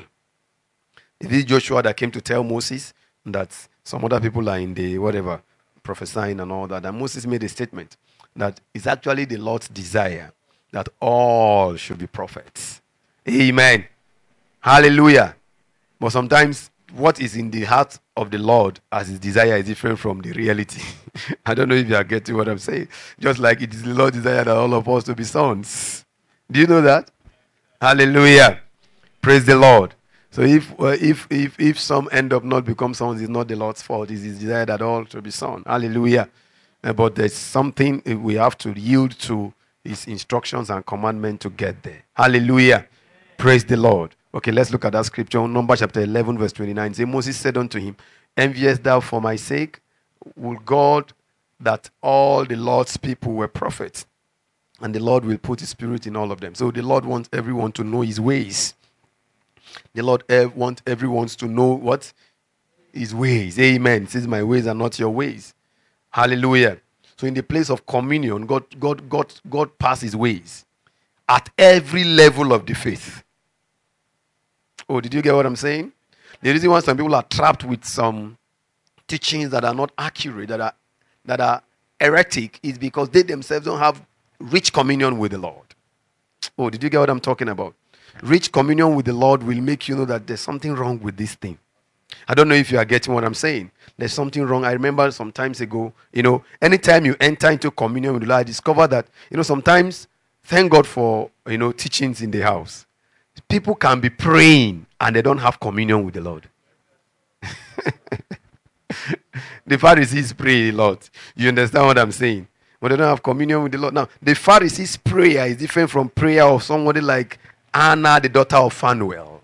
it is Joshua that came to tell Moses that some other people are in the whatever, prophesying and all that. And Moses made a statement that it's actually the Lord's desire that all should be prophets. Amen. Hallelujah. But sometimes what is in the heart of the Lord as his desire is different from the reality. I don't know if you are getting what I'm saying. Just like it is the Lord's desire that all of us to be sons. Do you know that? Hallelujah. Praise the Lord. So if uh, if if if some end up not become sons, it's not the Lord's fault. It's his desire that all should be sons. Hallelujah. Uh, but there's something we have to yield to his instructions and commandment to get there. Hallelujah. Praise the Lord. Okay, let's look at that scripture. Numbers chapter eleven, verse twenty-nine. Say, Moses said unto him, enviest thou for my sake? Will God that all the Lord's people were prophets? And the Lord will put his spirit in all of them. So the Lord wants everyone to know his ways. The Lord wants everyone to know what? His ways. Amen. It says, my ways are not your ways. Hallelujah. So in the place of communion, God, God, God, God passed his ways at every level of the faith. Oh, did you get what I'm saying? The reason why some people are trapped with some teachings that are not accurate, that are that are heretic, is because they themselves don't have rich communion with the Lord. Oh, did you get what I'm talking about? Rich communion with the Lord will make you know that there's something wrong with this thing. I don't know if you are getting what I'm saying. There's something wrong. I remember some times ago, you know, anytime you enter into communion with the Lord, I discover that, you know, sometimes, thank God for, you know, teachings in the house. People can be praying and they don't have communion with the Lord. The Pharisees pray a lot. You understand what I'm saying? But they don't have communion with the Lord. Now, the Pharisees' prayer is different from prayer of somebody like Anna, the daughter of Phanuel.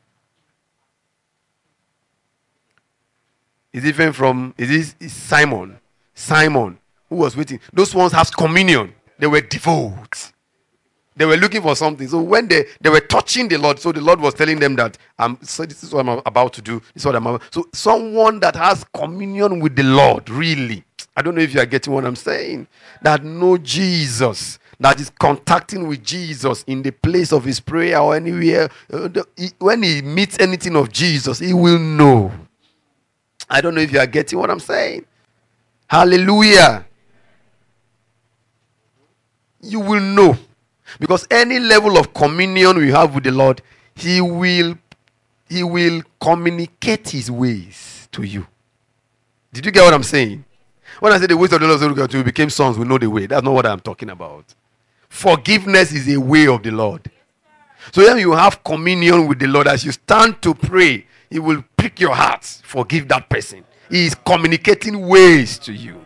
It's different from, is this is Simon. Simon, who was waiting. Those ones have communion. They were devout. They were looking for something. So when they, they were touching the Lord, so the Lord was telling them that, um, so this is what I'm about to do. This is what I'm about. So someone that has communion with the Lord, really. I don't know if you are getting what I'm saying. That know Jesus. That is contacting with Jesus in the place of his prayer or anywhere. Uh, the, he, when he meets anything of Jesus, he will know. I don't know if you are getting what I'm saying. Hallelujah. You will know. Because any level of communion we have with the Lord, he will, he will communicate his ways to you. Did you get what I'm saying? When I say the ways of the Lord, we became sons, we know the way. That's not what I'm talking about. Forgiveness is a way of the Lord. So when you have communion with the Lord, as you stand to pray, he will prick your heart. Forgive that person. He is communicating ways to you.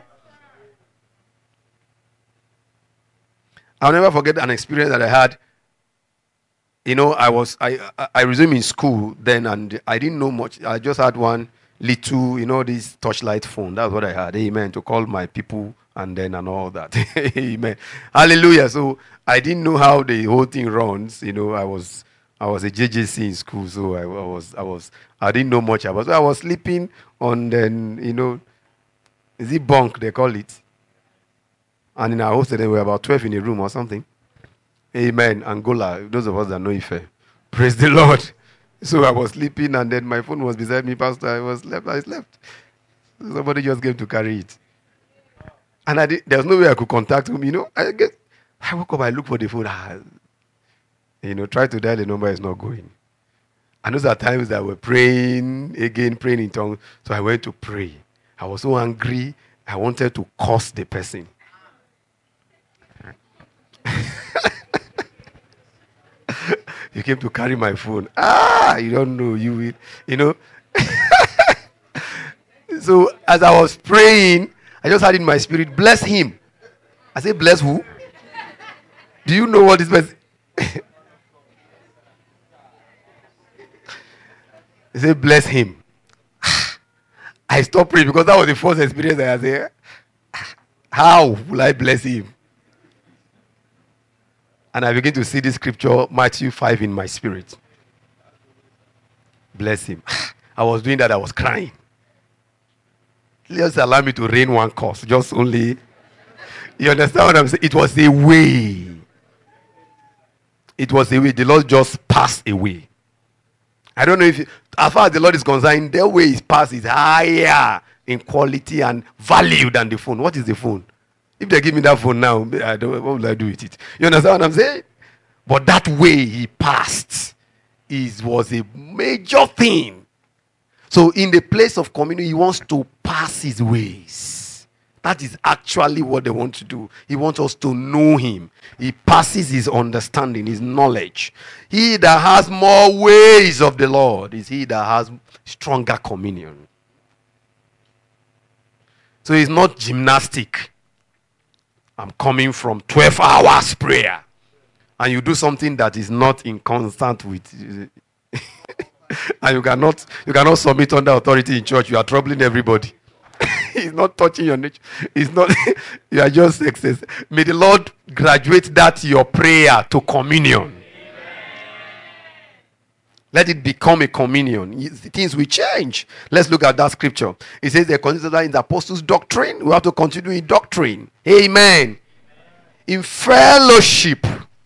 I'll never forget an experience that I had. You know, I was I I, I resumed in school then, and I didn't know much. I just had one little, you know, this torchlight phone. That's what I had. Amen. To call my people and then and all that. Amen. Hallelujah. So I didn't know how the whole thing runs. You know, I was I was a J J C in school, so I, I was I was I didn't know much about. So I was sleeping on then, you know, is it bunk they call it? And in our hostel, there were about twelve in a room or something. Amen. Angola, those of us that know Ife. Praise the Lord. So I was sleeping, and then my phone was beside me, Pastor. I was left. I slept. Somebody just came to carry it. And I did, there was no way I could contact him. You know, I get, I woke up, I look for the phone. Ah, you know, try to dial the number, is not going. And those are times that we're praying again, praying in tongues. So I went to pray. I was so angry, I wanted to curse the person. You came to carry my phone. Ah, you don't know. You will, you know. So as I was praying, I just had in my spirit, bless him. I said, bless who? Do you know what this person? He said, bless him. I stopped praying because that was the first experience I had there. How will I bless him? And I begin to see this scripture, Matthew five, in my spirit. Bless him. I was doing that, I was crying. Just allow me to rain one curse. Just only. You understand what I'm saying? It was a way. It was a way. The Lord just passed away. I don't know if, as far as the Lord is concerned, their way is passed is higher in quality and value than the phone. What is the phone? If they give me that phone now, I don't, what will I do with it? You understand what I'm saying? But that way he passed is was a major thing. So in the place of communion, he wants to pass his ways. That is actually what they want to do. He wants us to know him. He passes his understanding, his knowledge. He that has more ways of the Lord is he that has stronger communion. So it's not gymnastic. I'm coming from twelve hours prayer. And you do something that is not in constant with and you cannot you cannot submit under authority in church. You are troubling everybody. It's not touching your nature. It's not. You are just excess. May the Lord graduate that your prayer to communion. Amen. Let it become a communion. Things will change. Let's look at that scripture. It says they consider that in the apostles' doctrine. We have to continue in doctrine. Amen. Amen. In fellowship.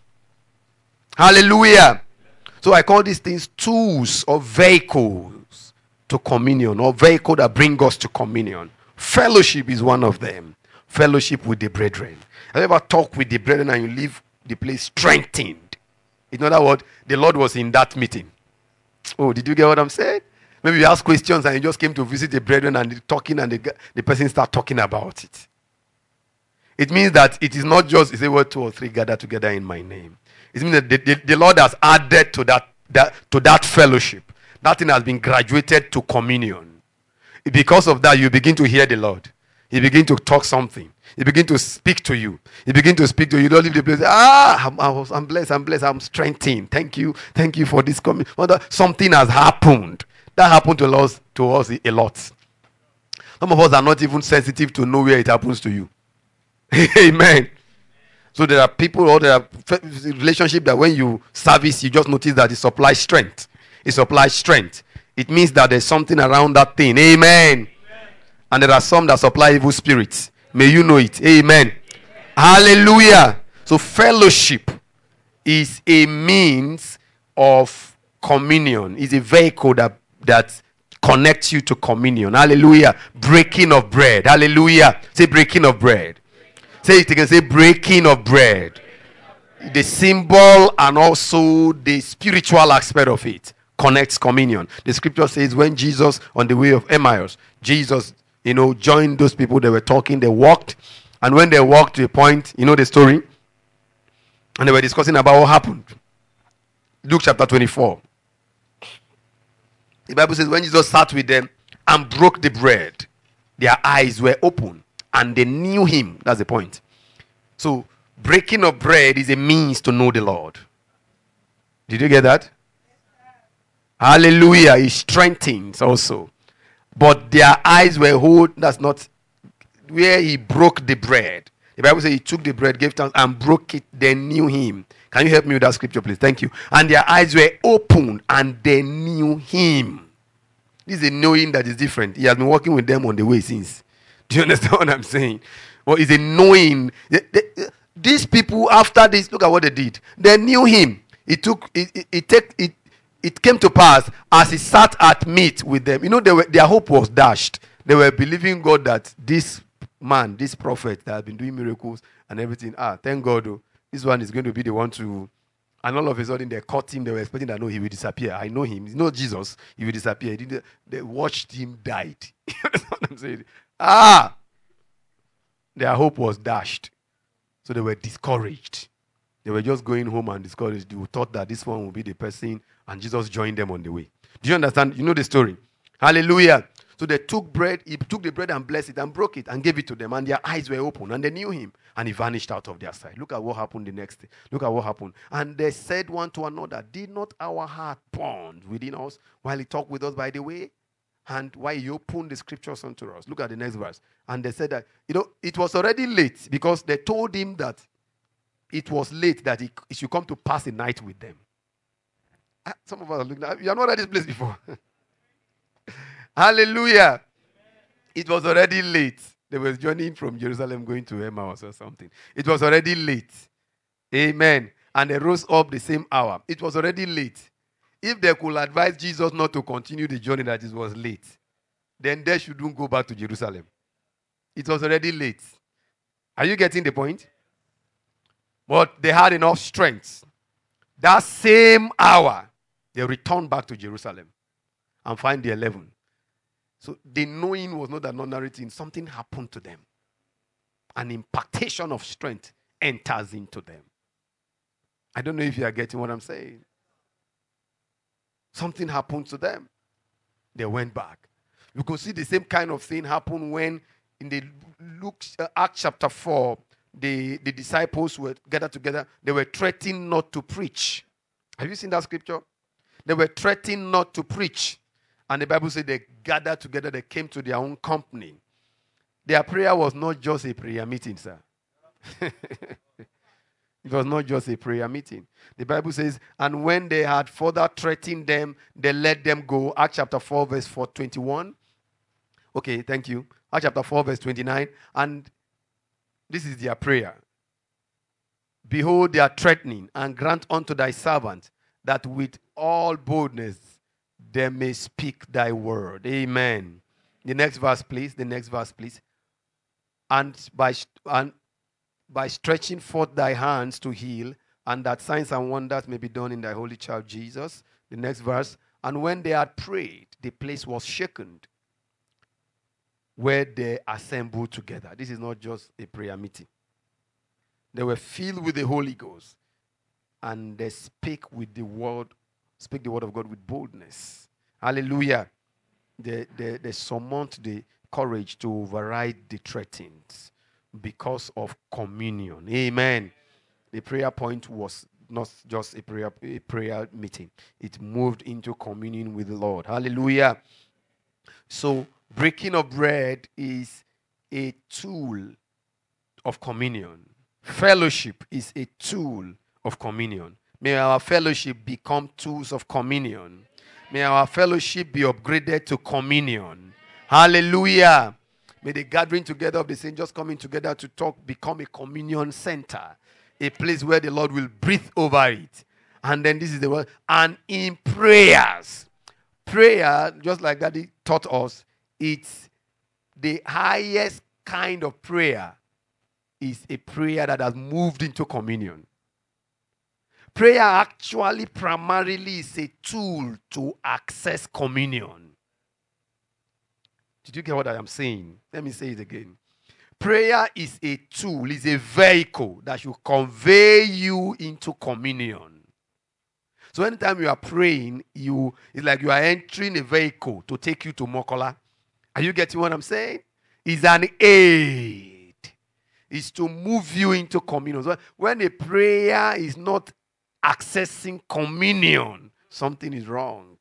Hallelujah. So I call these things tools or vehicles to communion, or vehicle that bring us to communion. Fellowship is one of them. Fellowship with the brethren. Have you ever talked with the brethren and you leave the place strengthened? In other words, the Lord was in that meeting. Oh, did you get what I'm saying? Maybe you ask questions and you just came to visit the brethren and talking, and the, the person start talking about it. It means that it is not just, you say, well, two or three gather together in my name. It means that the, the, the Lord has added to that, that to that fellowship. That thing has been graduated to communion. Because of that, you begin to hear the Lord. He begin to talk something. He begin to speak to you. He begin to speak to you. You don't leave the place. Ah, I'm, I'm blessed. I'm blessed. I'm strengthened. Thank you. Thank you for this coming. Something has happened. That happened to us, to us a lot. Some of us are not even sensitive to know where it happens to you. Amen. So there are people, or there are relationships that when you service, you just notice that it supplies strength. It supplies strength. It means that there's something around that thing. Amen. Amen. And there are some that supply evil spirits. May you know it. Amen. Amen. Hallelujah. So fellowship is a means of communion. It's a vehicle that, that connects you to communion. Hallelujah. Breaking of bread. Hallelujah. Say breaking of bread. Say it again. Say breaking of bread. The symbol and also the spiritual aspect of it connects communion. The scripture says when Jesus, on the way of Emmaus, Jesus, you know, joined those people. They were talking, they walked. And when they walked to a point, you know the story? And they were discussing about what happened. Luke chapter twenty-four. The Bible says when Jesus sat with them and broke the bread, their eyes were open and they knew him. That's the point. So breaking of bread is a means to know the Lord. Did you get that? Hallelujah. It strengthens also. But their eyes were open. That's not where he broke the bread. The Bible says he took the bread, gave thanks, and broke it. They knew him. Can you help me with that scripture, please? Thank you. And their eyes were open and they knew him. This is a knowing that is different. He has been working with them on the way since. Do you understand what I'm saying? Well, it's a knowing. These people, after this, look at what they did. They knew him. It took, it, it, it take, it, it came to pass as he sat at meat with them. You know, they were, their hope was dashed. They were believing God that this man, this prophet that had been doing miracles and everything, ah, thank God, oh, this one is going to be the one to. And all of a sudden, they caught him. They were expecting that, no, he will disappear. I know him. He's not Jesus. He will disappear. He didn't, they watched him died. That's what I'm saying. Ah! Their hope was dashed. So they were discouraged. They were just going home and discouraged. They thought that this one would be the person, and Jesus joined them on the way. Do you understand? You know the story. Hallelujah. So they took bread, he took the bread and blessed it and broke it and gave it to them, and their eyes were open and they knew him, and he vanished out of their sight. Look at what happened the next day. Look at what happened. And they said one to another, did not our heart burn within us while he talked with us by the way? And why he opened the scriptures unto us. Look at the next verse. And they said that, you know, it was already late because they told him that it was late that he, he should come to pass the night with them. Ah, some of us are looking at, you have not read this place before. Hallelujah. It was already late. They were journeying from Jerusalem going to Emmaus or something. It was already late. Amen. And they rose up the same hour. It was already late. If they could advise Jesus not to continue the journey that it was late, then they shouldn't go back to Jerusalem. It was already late. Are you getting the point? But they had enough strength. That same hour, they returned back to Jerusalem and find the eleven. So the knowing was not an ordinary thing. Something happened to them. An impartation of strength enters into them. I don't know if you are getting what I'm saying. Something happened to them. They went back. You could see the same kind of thing happen when in the Luke, uh, Acts chapter four, the, the disciples were gathered together. They were threatening not to preach. Have you seen that scripture? They were threatening not to preach. And the Bible said they gathered together, they came to their own company. Their prayer was not just a prayer meeting, sir. It was not just a prayer meeting. The Bible says, and when they had further threatened them, they let them go. Acts chapter four, verse four, twenty-one. Okay, thank you. Acts chapter four, verse twenty-nine. And this is their prayer. Behold, they are threatening, and grant unto thy servant that with all boldness they may speak thy word. Amen. The next verse, please. The next verse, please. And by and by stretching forth thy hands to heal, and that signs and wonders may be done in thy holy child Jesus. The next verse. And when they had prayed, the place was shaken, where they assembled together. This is not just a prayer meeting. They were filled with the Holy Ghost, and they speak with the word, speak the word of God with boldness. Hallelujah. They, they, they summoned the courage to override the threats because of communion. Amen. The prayer point was not just a prayer, a prayer meeting. It moved into communion with the Lord. Hallelujah. So, breaking of bread is a tool of communion. Fellowship is a tool of communion. May our fellowship become tools of communion. May our fellowship be upgraded to communion. Hallelujah. May the gathering together of the saints, just coming together to talk, become a communion center. A place where the Lord will breathe over it. And then this is the word. And in prayers. Prayer, just like Daddy taught us, it's the highest kind of prayer is a prayer that has moved into communion. Prayer actually primarily is a tool to access communion. Did you get what I am saying? Let me say it again. Prayer is a tool, is a vehicle that should convey you into communion. So anytime you are praying, you it's like you are entering a vehicle to take you to Mokola. Are you getting what I'm saying? It's an aid. It's to move you into communion. So when a prayer is not accessing communion, something is wrong.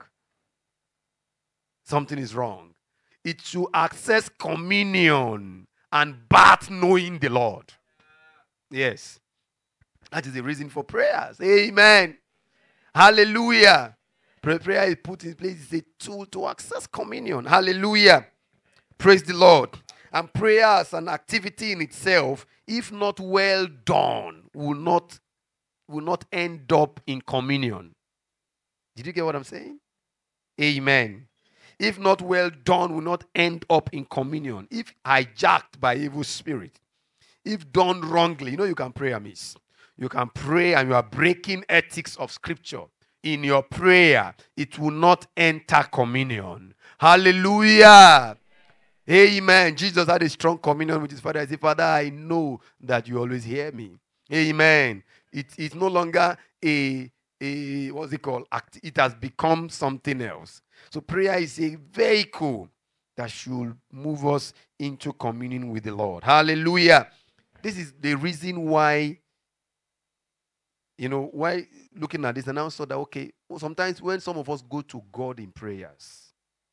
Something is wrong. It's to access communion and but knowing the Lord. Yes. That is the reason for prayers. Amen. Hallelujah. Prayer is put in place. It's a tool to access communion. Hallelujah. Praise the Lord. And prayer as an activity in itself, if not well done, will not, will not end up in communion. Did you get what I'm saying? Amen. If not well done, will not end up in communion. If hijacked by evil spirit, if done wrongly, you know you can pray amiss. You can pray and you are breaking ethics of scripture. In your prayer, it will not enter communion. Hallelujah. Amen. Jesus had a strong communion with his Father. He said, Father, I know that you always hear me. Amen. It, it's no longer a, a, what's it called? Act, it has become something else. So prayer is a vehicle that should move us into communion with the Lord. Hallelujah. This is the reason why, you know, why looking at this and I saw that, okay, sometimes when some of us go to God in prayers,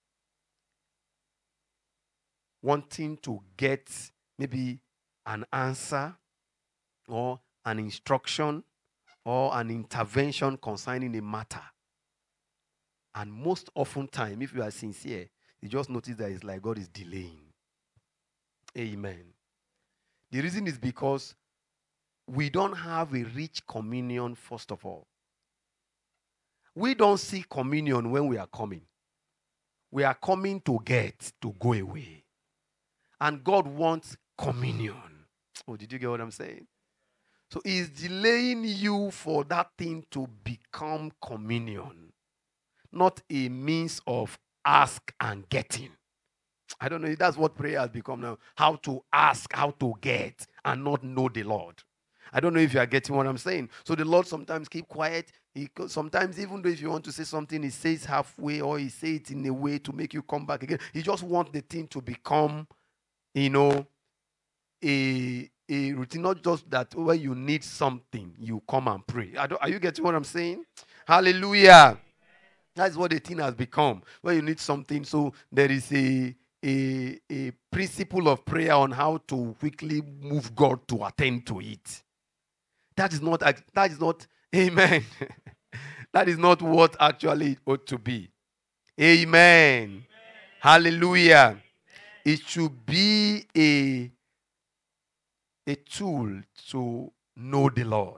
wanting to get maybe an answer or an instruction or an intervention concerning a matter. And most often time, if you are sincere, you just notice that it's like God is delaying. Amen. The reason is because we don't have a rich communion, first of all. We don't see communion when we are coming. We are coming to get, to go away. And God wants communion. Oh, did you get what I'm saying? So he's delaying you for that thing to become communion, not a means of ask and getting. I don't know, that's what prayer has become now. How to ask, how to get, and not know the Lord. I don't know if you are getting what I'm saying. So the Lord sometimes keep quiet. He, sometimes even though if you want to say something, he says halfway or he says it in a way to make you come back again. He just wants the thing to become, you know, a, a routine. Not just that when you need something, you come and pray. I don't, are you getting what I'm saying? Hallelujah. That's what the thing has become. When you need something, so there is a, a, a principle of prayer on how to quickly move God to attend to it. That is not, that is not, amen. That is not what actually it ought to be. Amen. Amen. Hallelujah. Amen. It should be a, a tool to know the Lord.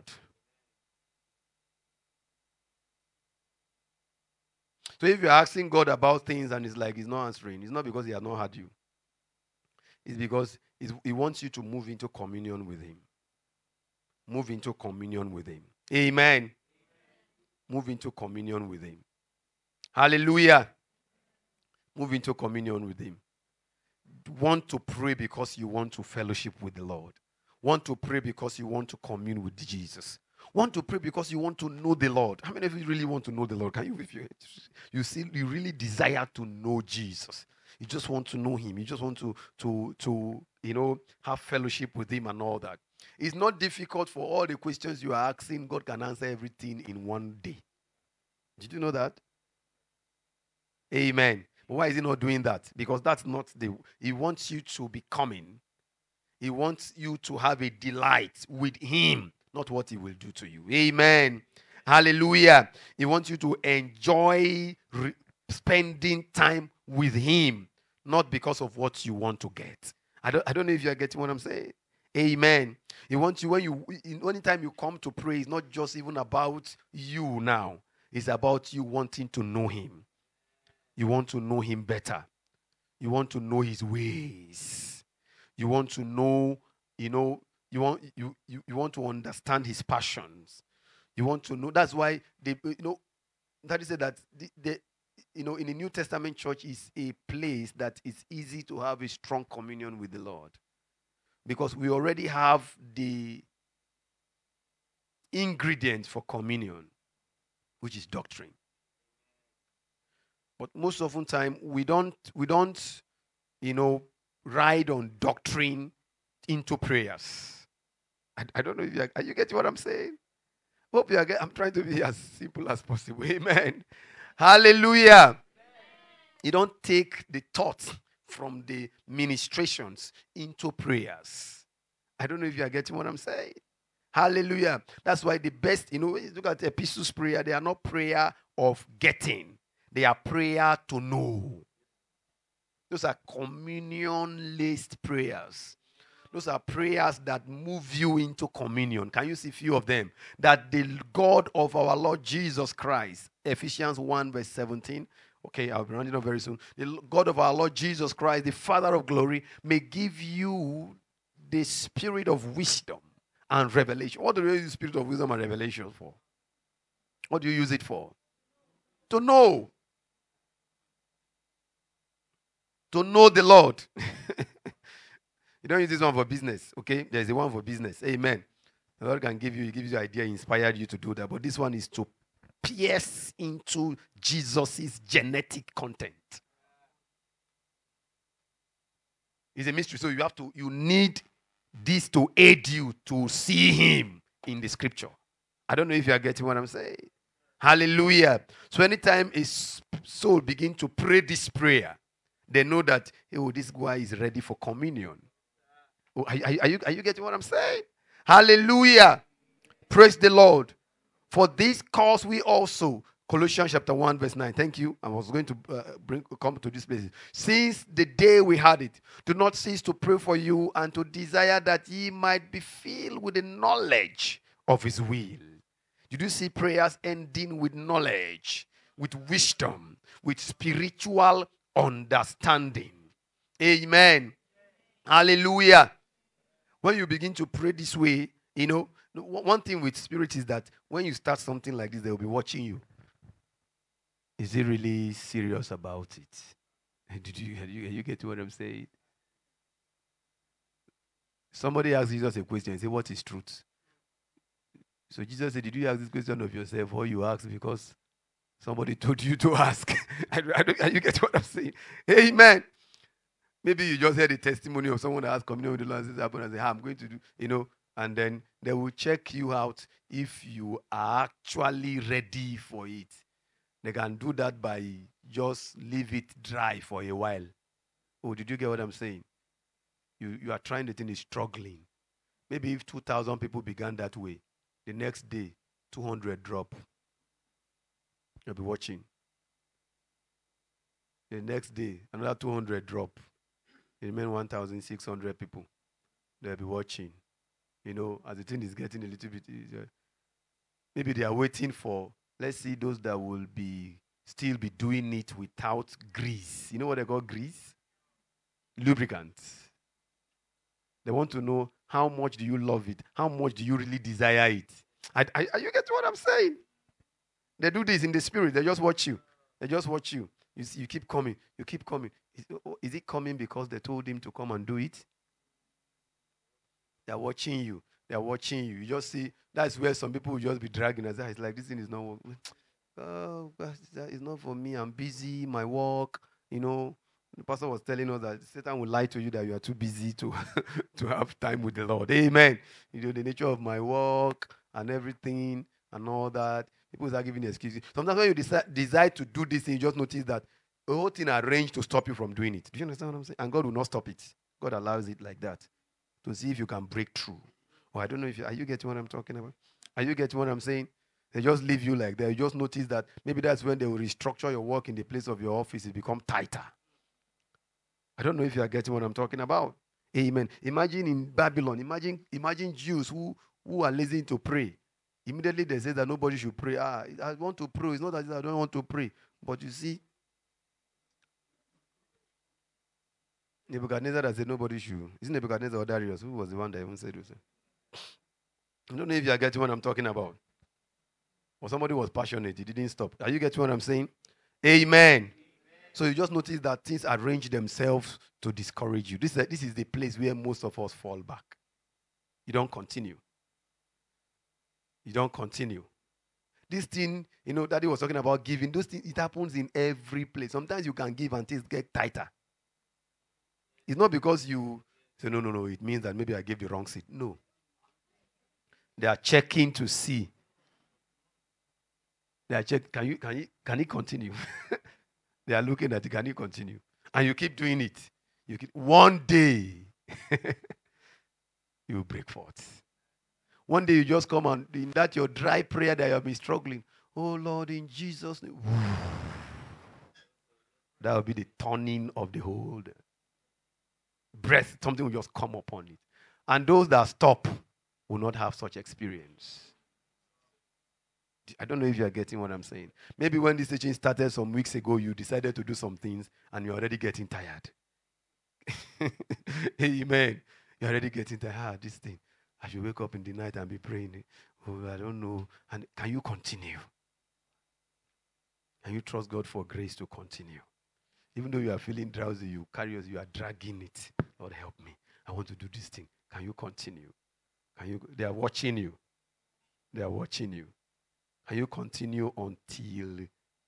So if you're asking God about things and it's like he's not answering, it's not because he has not heard you. It's because he wants you to move into communion with him. Move into communion with him. Amen. Move into communion with him. Hallelujah. Move into communion with him. Want to pray because you want to fellowship with the Lord. Want to pray because you want to commune with Jesus. Want to pray because you want to know the Lord. How many of you really want to know the Lord? Can you, if you, you see, you really desire to know Jesus. You just want to know him. You just want to, to, to, you know, have fellowship with him and all that. It's not difficult for all the questions you are asking. God can answer everything in one day. Did you know that? Amen. But why is he not doing that? Because that's not the... He wants you to be coming. He wants you to have a delight with him, not what he will do to you. Amen. Hallelujah. He wants you to enjoy re- spending time with him, not because of what you want to get. I don't, I don't know if you're getting what I'm saying. Amen. He wants you, when you, anytime you come to pray, it's not just even about you now. It's about you wanting to know him. You want to know him better. You want to know his ways. You want to know, you know, you want you, you, you want to understand his passions. You want to know. That's why they, you know, that is that the, the you know, in the New Testament church is a place that is easy to have a strong communion with the Lord. Because we already have the ingredients for communion, which is doctrine. But most often time we don't we don't, you know, ride on doctrine into prayers. I, I don't know if you are, are you getting what I'm saying? Hope you are getting, I'm trying to be as simple as possible. Amen. Hallelujah. You don't take the thoughts from the ministrations into prayers. I don't know if you are getting what I'm saying. Hallelujah. That's why the best, you know, when you look at epistles prayer, they are not prayer of getting. They are prayer to know. Those are communion-laced prayers. Those are prayers that move you into communion. Can you see a few of them? That the God of our Lord Jesus Christ, Ephesians one verse seventeen. Okay, I'll be running up very soon. The God of our Lord Jesus Christ, the Father of glory, may give you the spirit of wisdom and revelation. What do you use the spirit of wisdom and revelation for? What do you use it for? To know. To know the Lord. You don't use this one for business, okay? There's the one for business. Amen. The Lord can give you, He gives you idea, inspired you to do that. But this one is to pierce into Jesus' genetic content. It's a mystery. So you have to, you need this to aid you to see Him in the scripture. I don't know if you are getting what I'm saying. Hallelujah. So anytime a soul begins to pray this prayer, they know that, oh, this guy is ready for communion. Oh, are, are, are, you, are you getting what I'm saying? Hallelujah. Praise the Lord. For this cause we also, Colossians chapter one verse nine. Thank you. I was going to uh, bring come to this place. Since the day we had it, do not cease to pray for you and to desire that ye might be filled with the knowledge of His will. Did you see prayers ending with knowledge, with wisdom, with spiritual understanding? Amen. Hallelujah. When you begin to pray this way, you know, one thing with spirit is that when you start something like this, they will be watching you. Is he really serious about it? Did you, you, you get what I'm saying? Somebody asked Jesus a question. He said, what is truth? So Jesus said, did you ask this question of yourself, or you asked because somebody told you to ask? I, I, you get what I'm saying? Amen. Maybe you just heard a testimony of someone that has communion with the Lord and happened and say, ah, I'm going to do, you know, and then they will check you out if you are actually ready for it. They can do that by just leave it dry for a while. Oh, did you get what I'm saying? You, you are trying the thing, is struggling. Maybe if two thousand people began that way, the next day, two hundred drop. You'll be watching. The next day, another two hundred drop. It remain one thousand six hundred people. They'll be watching. You know, as the thing is getting a little bit easier. Maybe they are waiting for, let's see, those that will be still be doing it without grease. You know what they call grease? Lubricant. They want to know how much do you love it? How much do you really desire it? I, I, are you getting what I'm saying? They do this in the spirit. They just watch you. They just watch you. You, see, you keep coming. You keep coming. Is, is it coming because they told him to come and do it? They're watching you. They're watching you. You just see, that's where some people will just be dragging us. It's like, this thing is not working. Oh, it's not for me. I'm busy. My work, you know. The pastor was telling us that Satan will lie to you that you are too busy to, to have time with the Lord. Amen. You know, the nature of my work and everything and all that. People start giving excuses. Sometimes when you decide, decide to do this thing, you just notice that the whole thing arranged to stop you from doing it. Do you understand what I'm saying? And God will not stop it. God allows it like that to see if you can break through. Or I don't know if you, are you getting what I'm talking about? Are you getting what I'm saying? They just leave you like that. You just notice that maybe that's when they will restructure your work in the place of your office. It become tighter. I don't know if you are getting what I'm talking about. Amen. Imagine in Babylon, imagine, imagine Jews who, who are lazy to pray. Immediately they say that nobody should pray. Ah, I want to pray. It's not that I don't want to pray. But you see, Nebuchadnezzar that said nobody should. Isn't Nebuchadnezzar or Darius? Who was the one that even said this? I don't know if you are getting what I'm talking about. Or somebody was passionate. He didn't stop. Are you getting what I'm saying? Amen. Amen. So you just notice that things arrange themselves to discourage you. This is, this is the place where most of us fall back. You don't continue. You don't continue. This thing, you know, Daddy was talking about giving. Those things, it happens in every place. Sometimes you can give and things get tighter. It's not because you say, no, no, no, it means that maybe I gave the wrong seed. No. They are checking to see. They are checking, can you, can you, can it continue? They are looking at it, can you continue? And you keep doing it. You keep, one day, you will break forth. One day you just come and in that your dry prayer that you have been struggling. Oh Lord, in Jesus' name. That will be the turning of the whole breath. Something will just come upon it. And those that stop will not have such experience. I don't know if you are getting what I'm saying. Maybe when this teaching started some weeks ago, you decided to do some things and you're already getting tired. Amen. You're already getting tired. Ah, this thing. I should wake up in the night and be praying. Oh, I don't know. And can you continue? Can you trust God for grace to continue? Even though you are feeling drowsy, you carry us, you are dragging it. Lord, help me. I want to do this thing. Can you continue? Can you? They are watching you. They are watching you. Can you continue until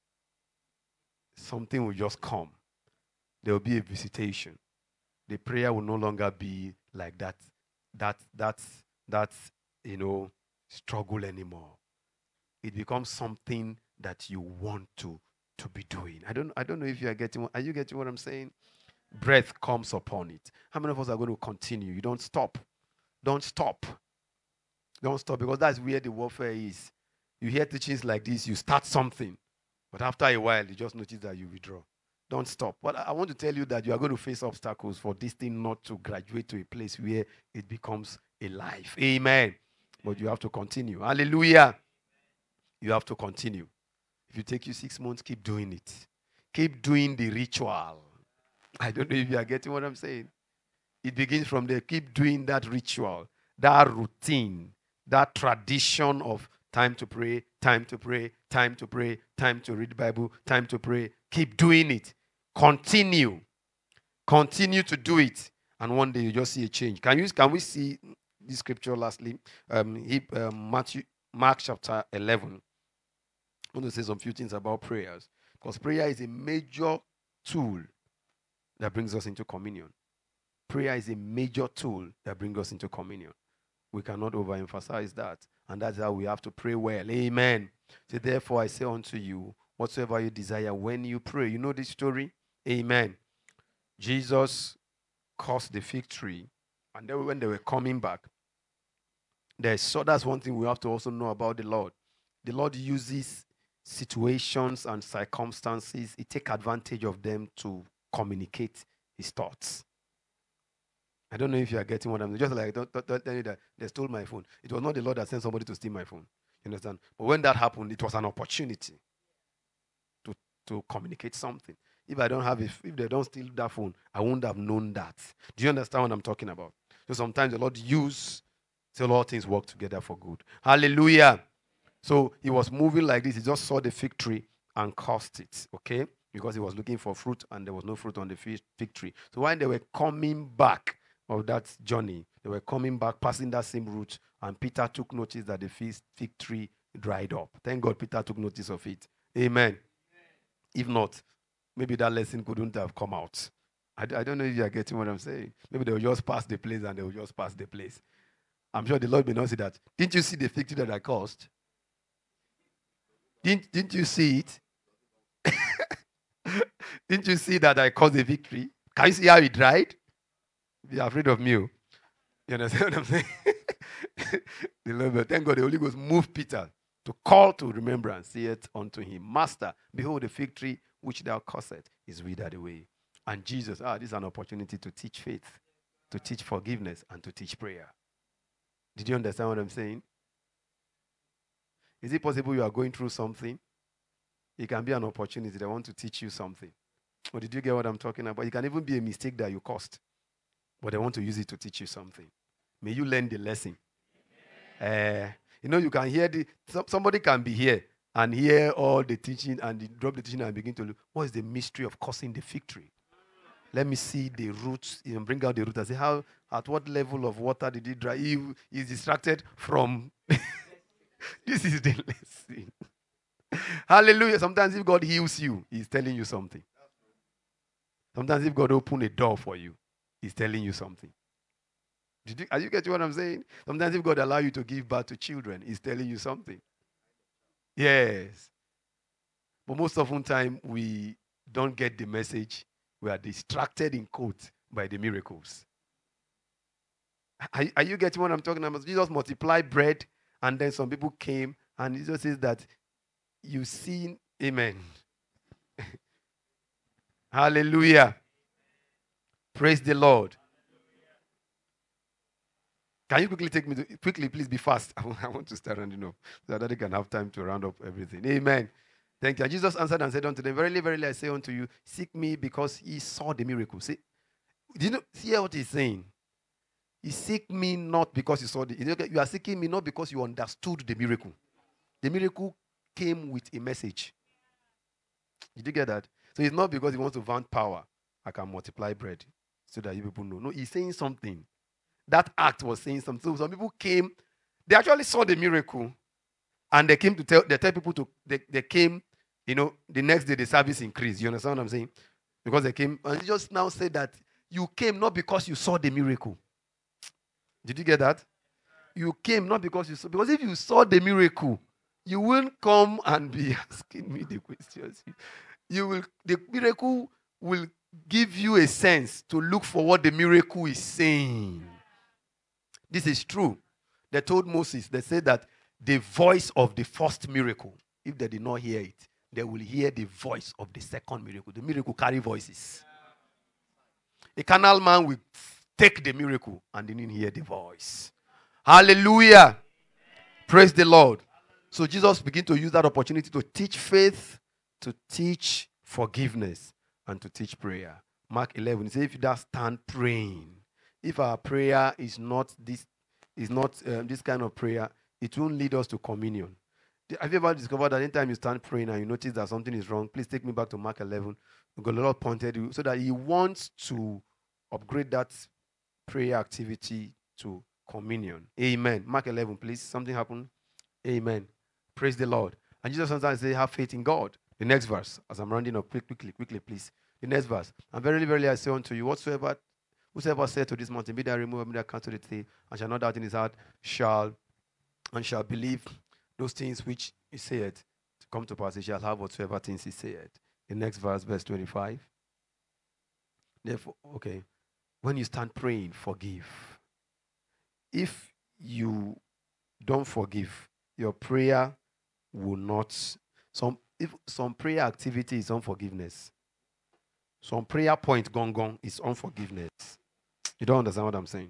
something will just come? There will be a visitation. The prayer will no longer be like that, that, that, that, you know, struggle anymore. It becomes something that you want to, to be doing. I don't, I don't know if you are getting, what, are you getting what I'm saying? Breath comes upon it. How many of us are going to continue? You don't stop. Don't stop. Don't stop, because that's where the warfare is. You hear teachings like this, you start something, but after a while, you just notice that you withdraw. Don't stop. But I want to tell you that you are going to face obstacles for this thing not to graduate to a place where it becomes a life. Amen. But you have to continue. Hallelujah. You have to continue. If it takes you six months, keep doing it. Keep doing the ritual. I don't know if you are getting what I'm saying. It begins from there. Keep doing that ritual, that routine, that tradition of time to pray, time to pray, time to pray, time to read the Bible, time to pray. Keep doing it. Continue. Continue to do it. And one day you just see a change. Can you? Can we see this scripture lastly? Um, he, um, Matthew, Mark chapter eleven. I want to say some few things about prayers. Because prayer is a major tool that brings us into communion. Prayer is a major tool that brings us into communion. We cannot overemphasize that. And that's how we have to pray well. Amen. So therefore I say unto you, whatsoever you desire when you pray. You know this story? Amen. Jesus cursed the fig tree. And then when they were coming back, they saw, that's one thing we have to also know about the Lord. The Lord uses situations and circumstances. He takes advantage of them to communicate his thoughts. I don't know if you are getting what I'm saying. Just like, don't, don't, don't tell me that they stole my phone. It was not the Lord that sent somebody to steal my phone. You understand? But when that happened, it was an opportunity to, to communicate something. If I don't have it, if they don't steal that phone, I wouldn't have known that. Do you understand what I'm talking about? So sometimes the Lord use till all things work together for good. Hallelujah. So he was moving like this. He just saw the fig tree and cursed it. Okay? Because he was looking for fruit and there was no fruit on the fig tree. So when they were coming back of that journey, they were coming back, passing that same route, and Peter took notice that the fig tree dried up. Thank God Peter took notice of it. Amen. Amen. If not, maybe that lesson couldn't have come out. I, I don't know if you are getting what I'm saying. Maybe they will just pass the place and they will just pass the place. I'm sure the Lord may not say that. Didn't you see the fig tree that I caused? Didn't, didn't you see it? Didn't you see that I caused a victory? Can you see how it dried? Be afraid of me. You understand what I'm saying? The Lord, thank God the Holy Ghost moved Peter to call to remembrance, say it unto him, Master, behold the fig tree which thou cursed is withered away. And Jesus, ah, this is an opportunity to teach faith, to teach forgiveness, and to teach prayer. Did you understand what I'm saying? Is it possible you are going through something? It can be an opportunity. They want to teach you something. Or did you get what I'm talking about? It can even be a mistake that you caused. But they want to use it to teach you something. May you learn the lesson. Uh, you know, you can hear the, somebody can be here and hear all the teaching and drop the teaching and begin to look. What is the mystery of causing the fig tree? Let me see the roots, you know, bring out the root and say, how, at what level of water did it dry? He is distracted from, this is the lesson. Hallelujah. Sometimes if God heals you, he's telling you something. Sometimes if God opens a door for you, he's telling you something. Did you, are you getting what I'm saying? Sometimes if God allows you to give birth to children, he's telling you something. Yes. But most often time, we don't get the message. We are distracted in quote by the miracles. Are, are you getting what I'm talking about? Jesus multiplied bread, and then some people came, and Jesus says that you've seen, amen. Hallelujah. Praise the Lord. Can you quickly take me to, quickly, please be fast. I want to start rounding up so that they can have time to round up everything. Amen. Thank you. And Jesus answered and said unto them, verily, verily, I say unto you, seek me because he saw the miracle. See, did you see what he's saying? You seek me not because you saw the, you are seeking me not because you understood the miracle. The miracle came with a message. Did you get that? So it's not because he wants to vaunt power. I can multiply bread so that you people know. No, he's saying something. That act was saying something. So some people came, they actually saw the miracle, and they came to tell, they tell people to, they, they came, you know, the next day the service increased. You understand what I'm saying? Because they came, and he just now said that you came not because you saw the miracle. Did you get that? You came not because you saw, because if you saw the miracle, you won't come and be asking me the questions. You will, the miracle will give you a sense to look for what the miracle is saying. This is true. They told Moses, they said that the voice of the first miracle, if they did not hear it, they will hear the voice of the second miracle. The miracle carry voices. A carnal man will take the miracle and didn't hear the voice. Hallelujah. Praise the Lord. So Jesus began to use that opportunity to teach faith, to teach forgiveness, and to teach prayer. Mark eleven, he says, if you don't stand praying, if our prayer is not this, is not um, this kind of prayer, it won't lead us to communion. Have you ever discovered that anytime you stand praying and you notice that something is wrong, please take me back to Mark eleven. The Lord pointed you so that he wants to upgrade that prayer activity to communion. Amen. Mark eleven, please. Something happened. Amen. Praise the Lord. And Jesus sometimes says, have faith in God. The next verse, as I'm rounding up, quick, quickly, quickly, please. The next verse. And verily, verily, I say unto you, whatsoever, whosoever said to this mountain, be thou removed, be thou cast to the sea, and shall not doubt in his heart, shall, and shall believe those things which he said to come to pass, he shall have whatsoever things he said. The next verse, verse twenty-five. Therefore, okay. When you stand praying, forgive. If you don't forgive, your prayer will not. Some if some prayer activity is unforgiveness. Some prayer point gone gone is unforgiveness. You don't understand what I'm saying?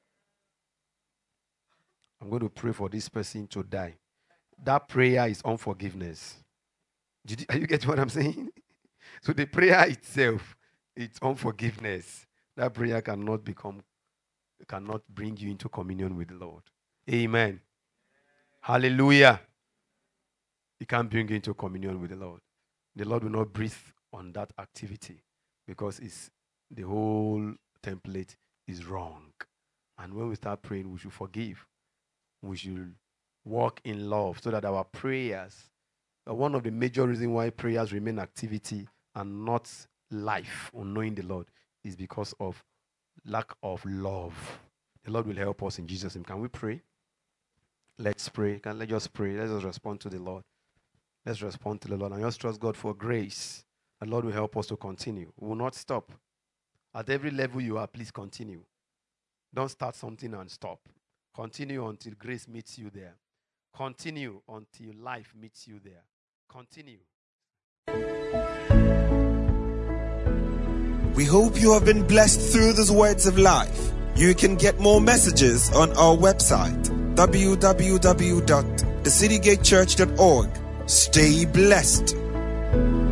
I'm going to pray for this person to die. That prayer is unforgiveness. Did you, are you getting what I'm saying? So the prayer itself, it's unforgiveness. That prayer cannot become, cannot bring you into communion with the Lord. Amen. Hallelujah. It can't bring you into communion with the Lord. The Lord will not breathe on that activity because it's the whole template is wrong. And when we start praying, we should forgive. We should walk in love so that our prayers, uh, one of the major reasons why prayers remain activity and not life or knowing the Lord is because of lack of love. The Lord will help us in Jesus' name. Can we pray? Let's pray. Can let's just pray. Let's just respond to the Lord. Let's respond to the Lord and just trust God for grace. The Lord will help us to continue. We will not stop. At every level you are, please continue. Don't start something and stop. Continue until grace meets you there. Continue until life meets you there. Continue. We hope you have been blessed through these words of life. You can get more messages on our website, w w w dot the city gate church dot org. Stay blessed.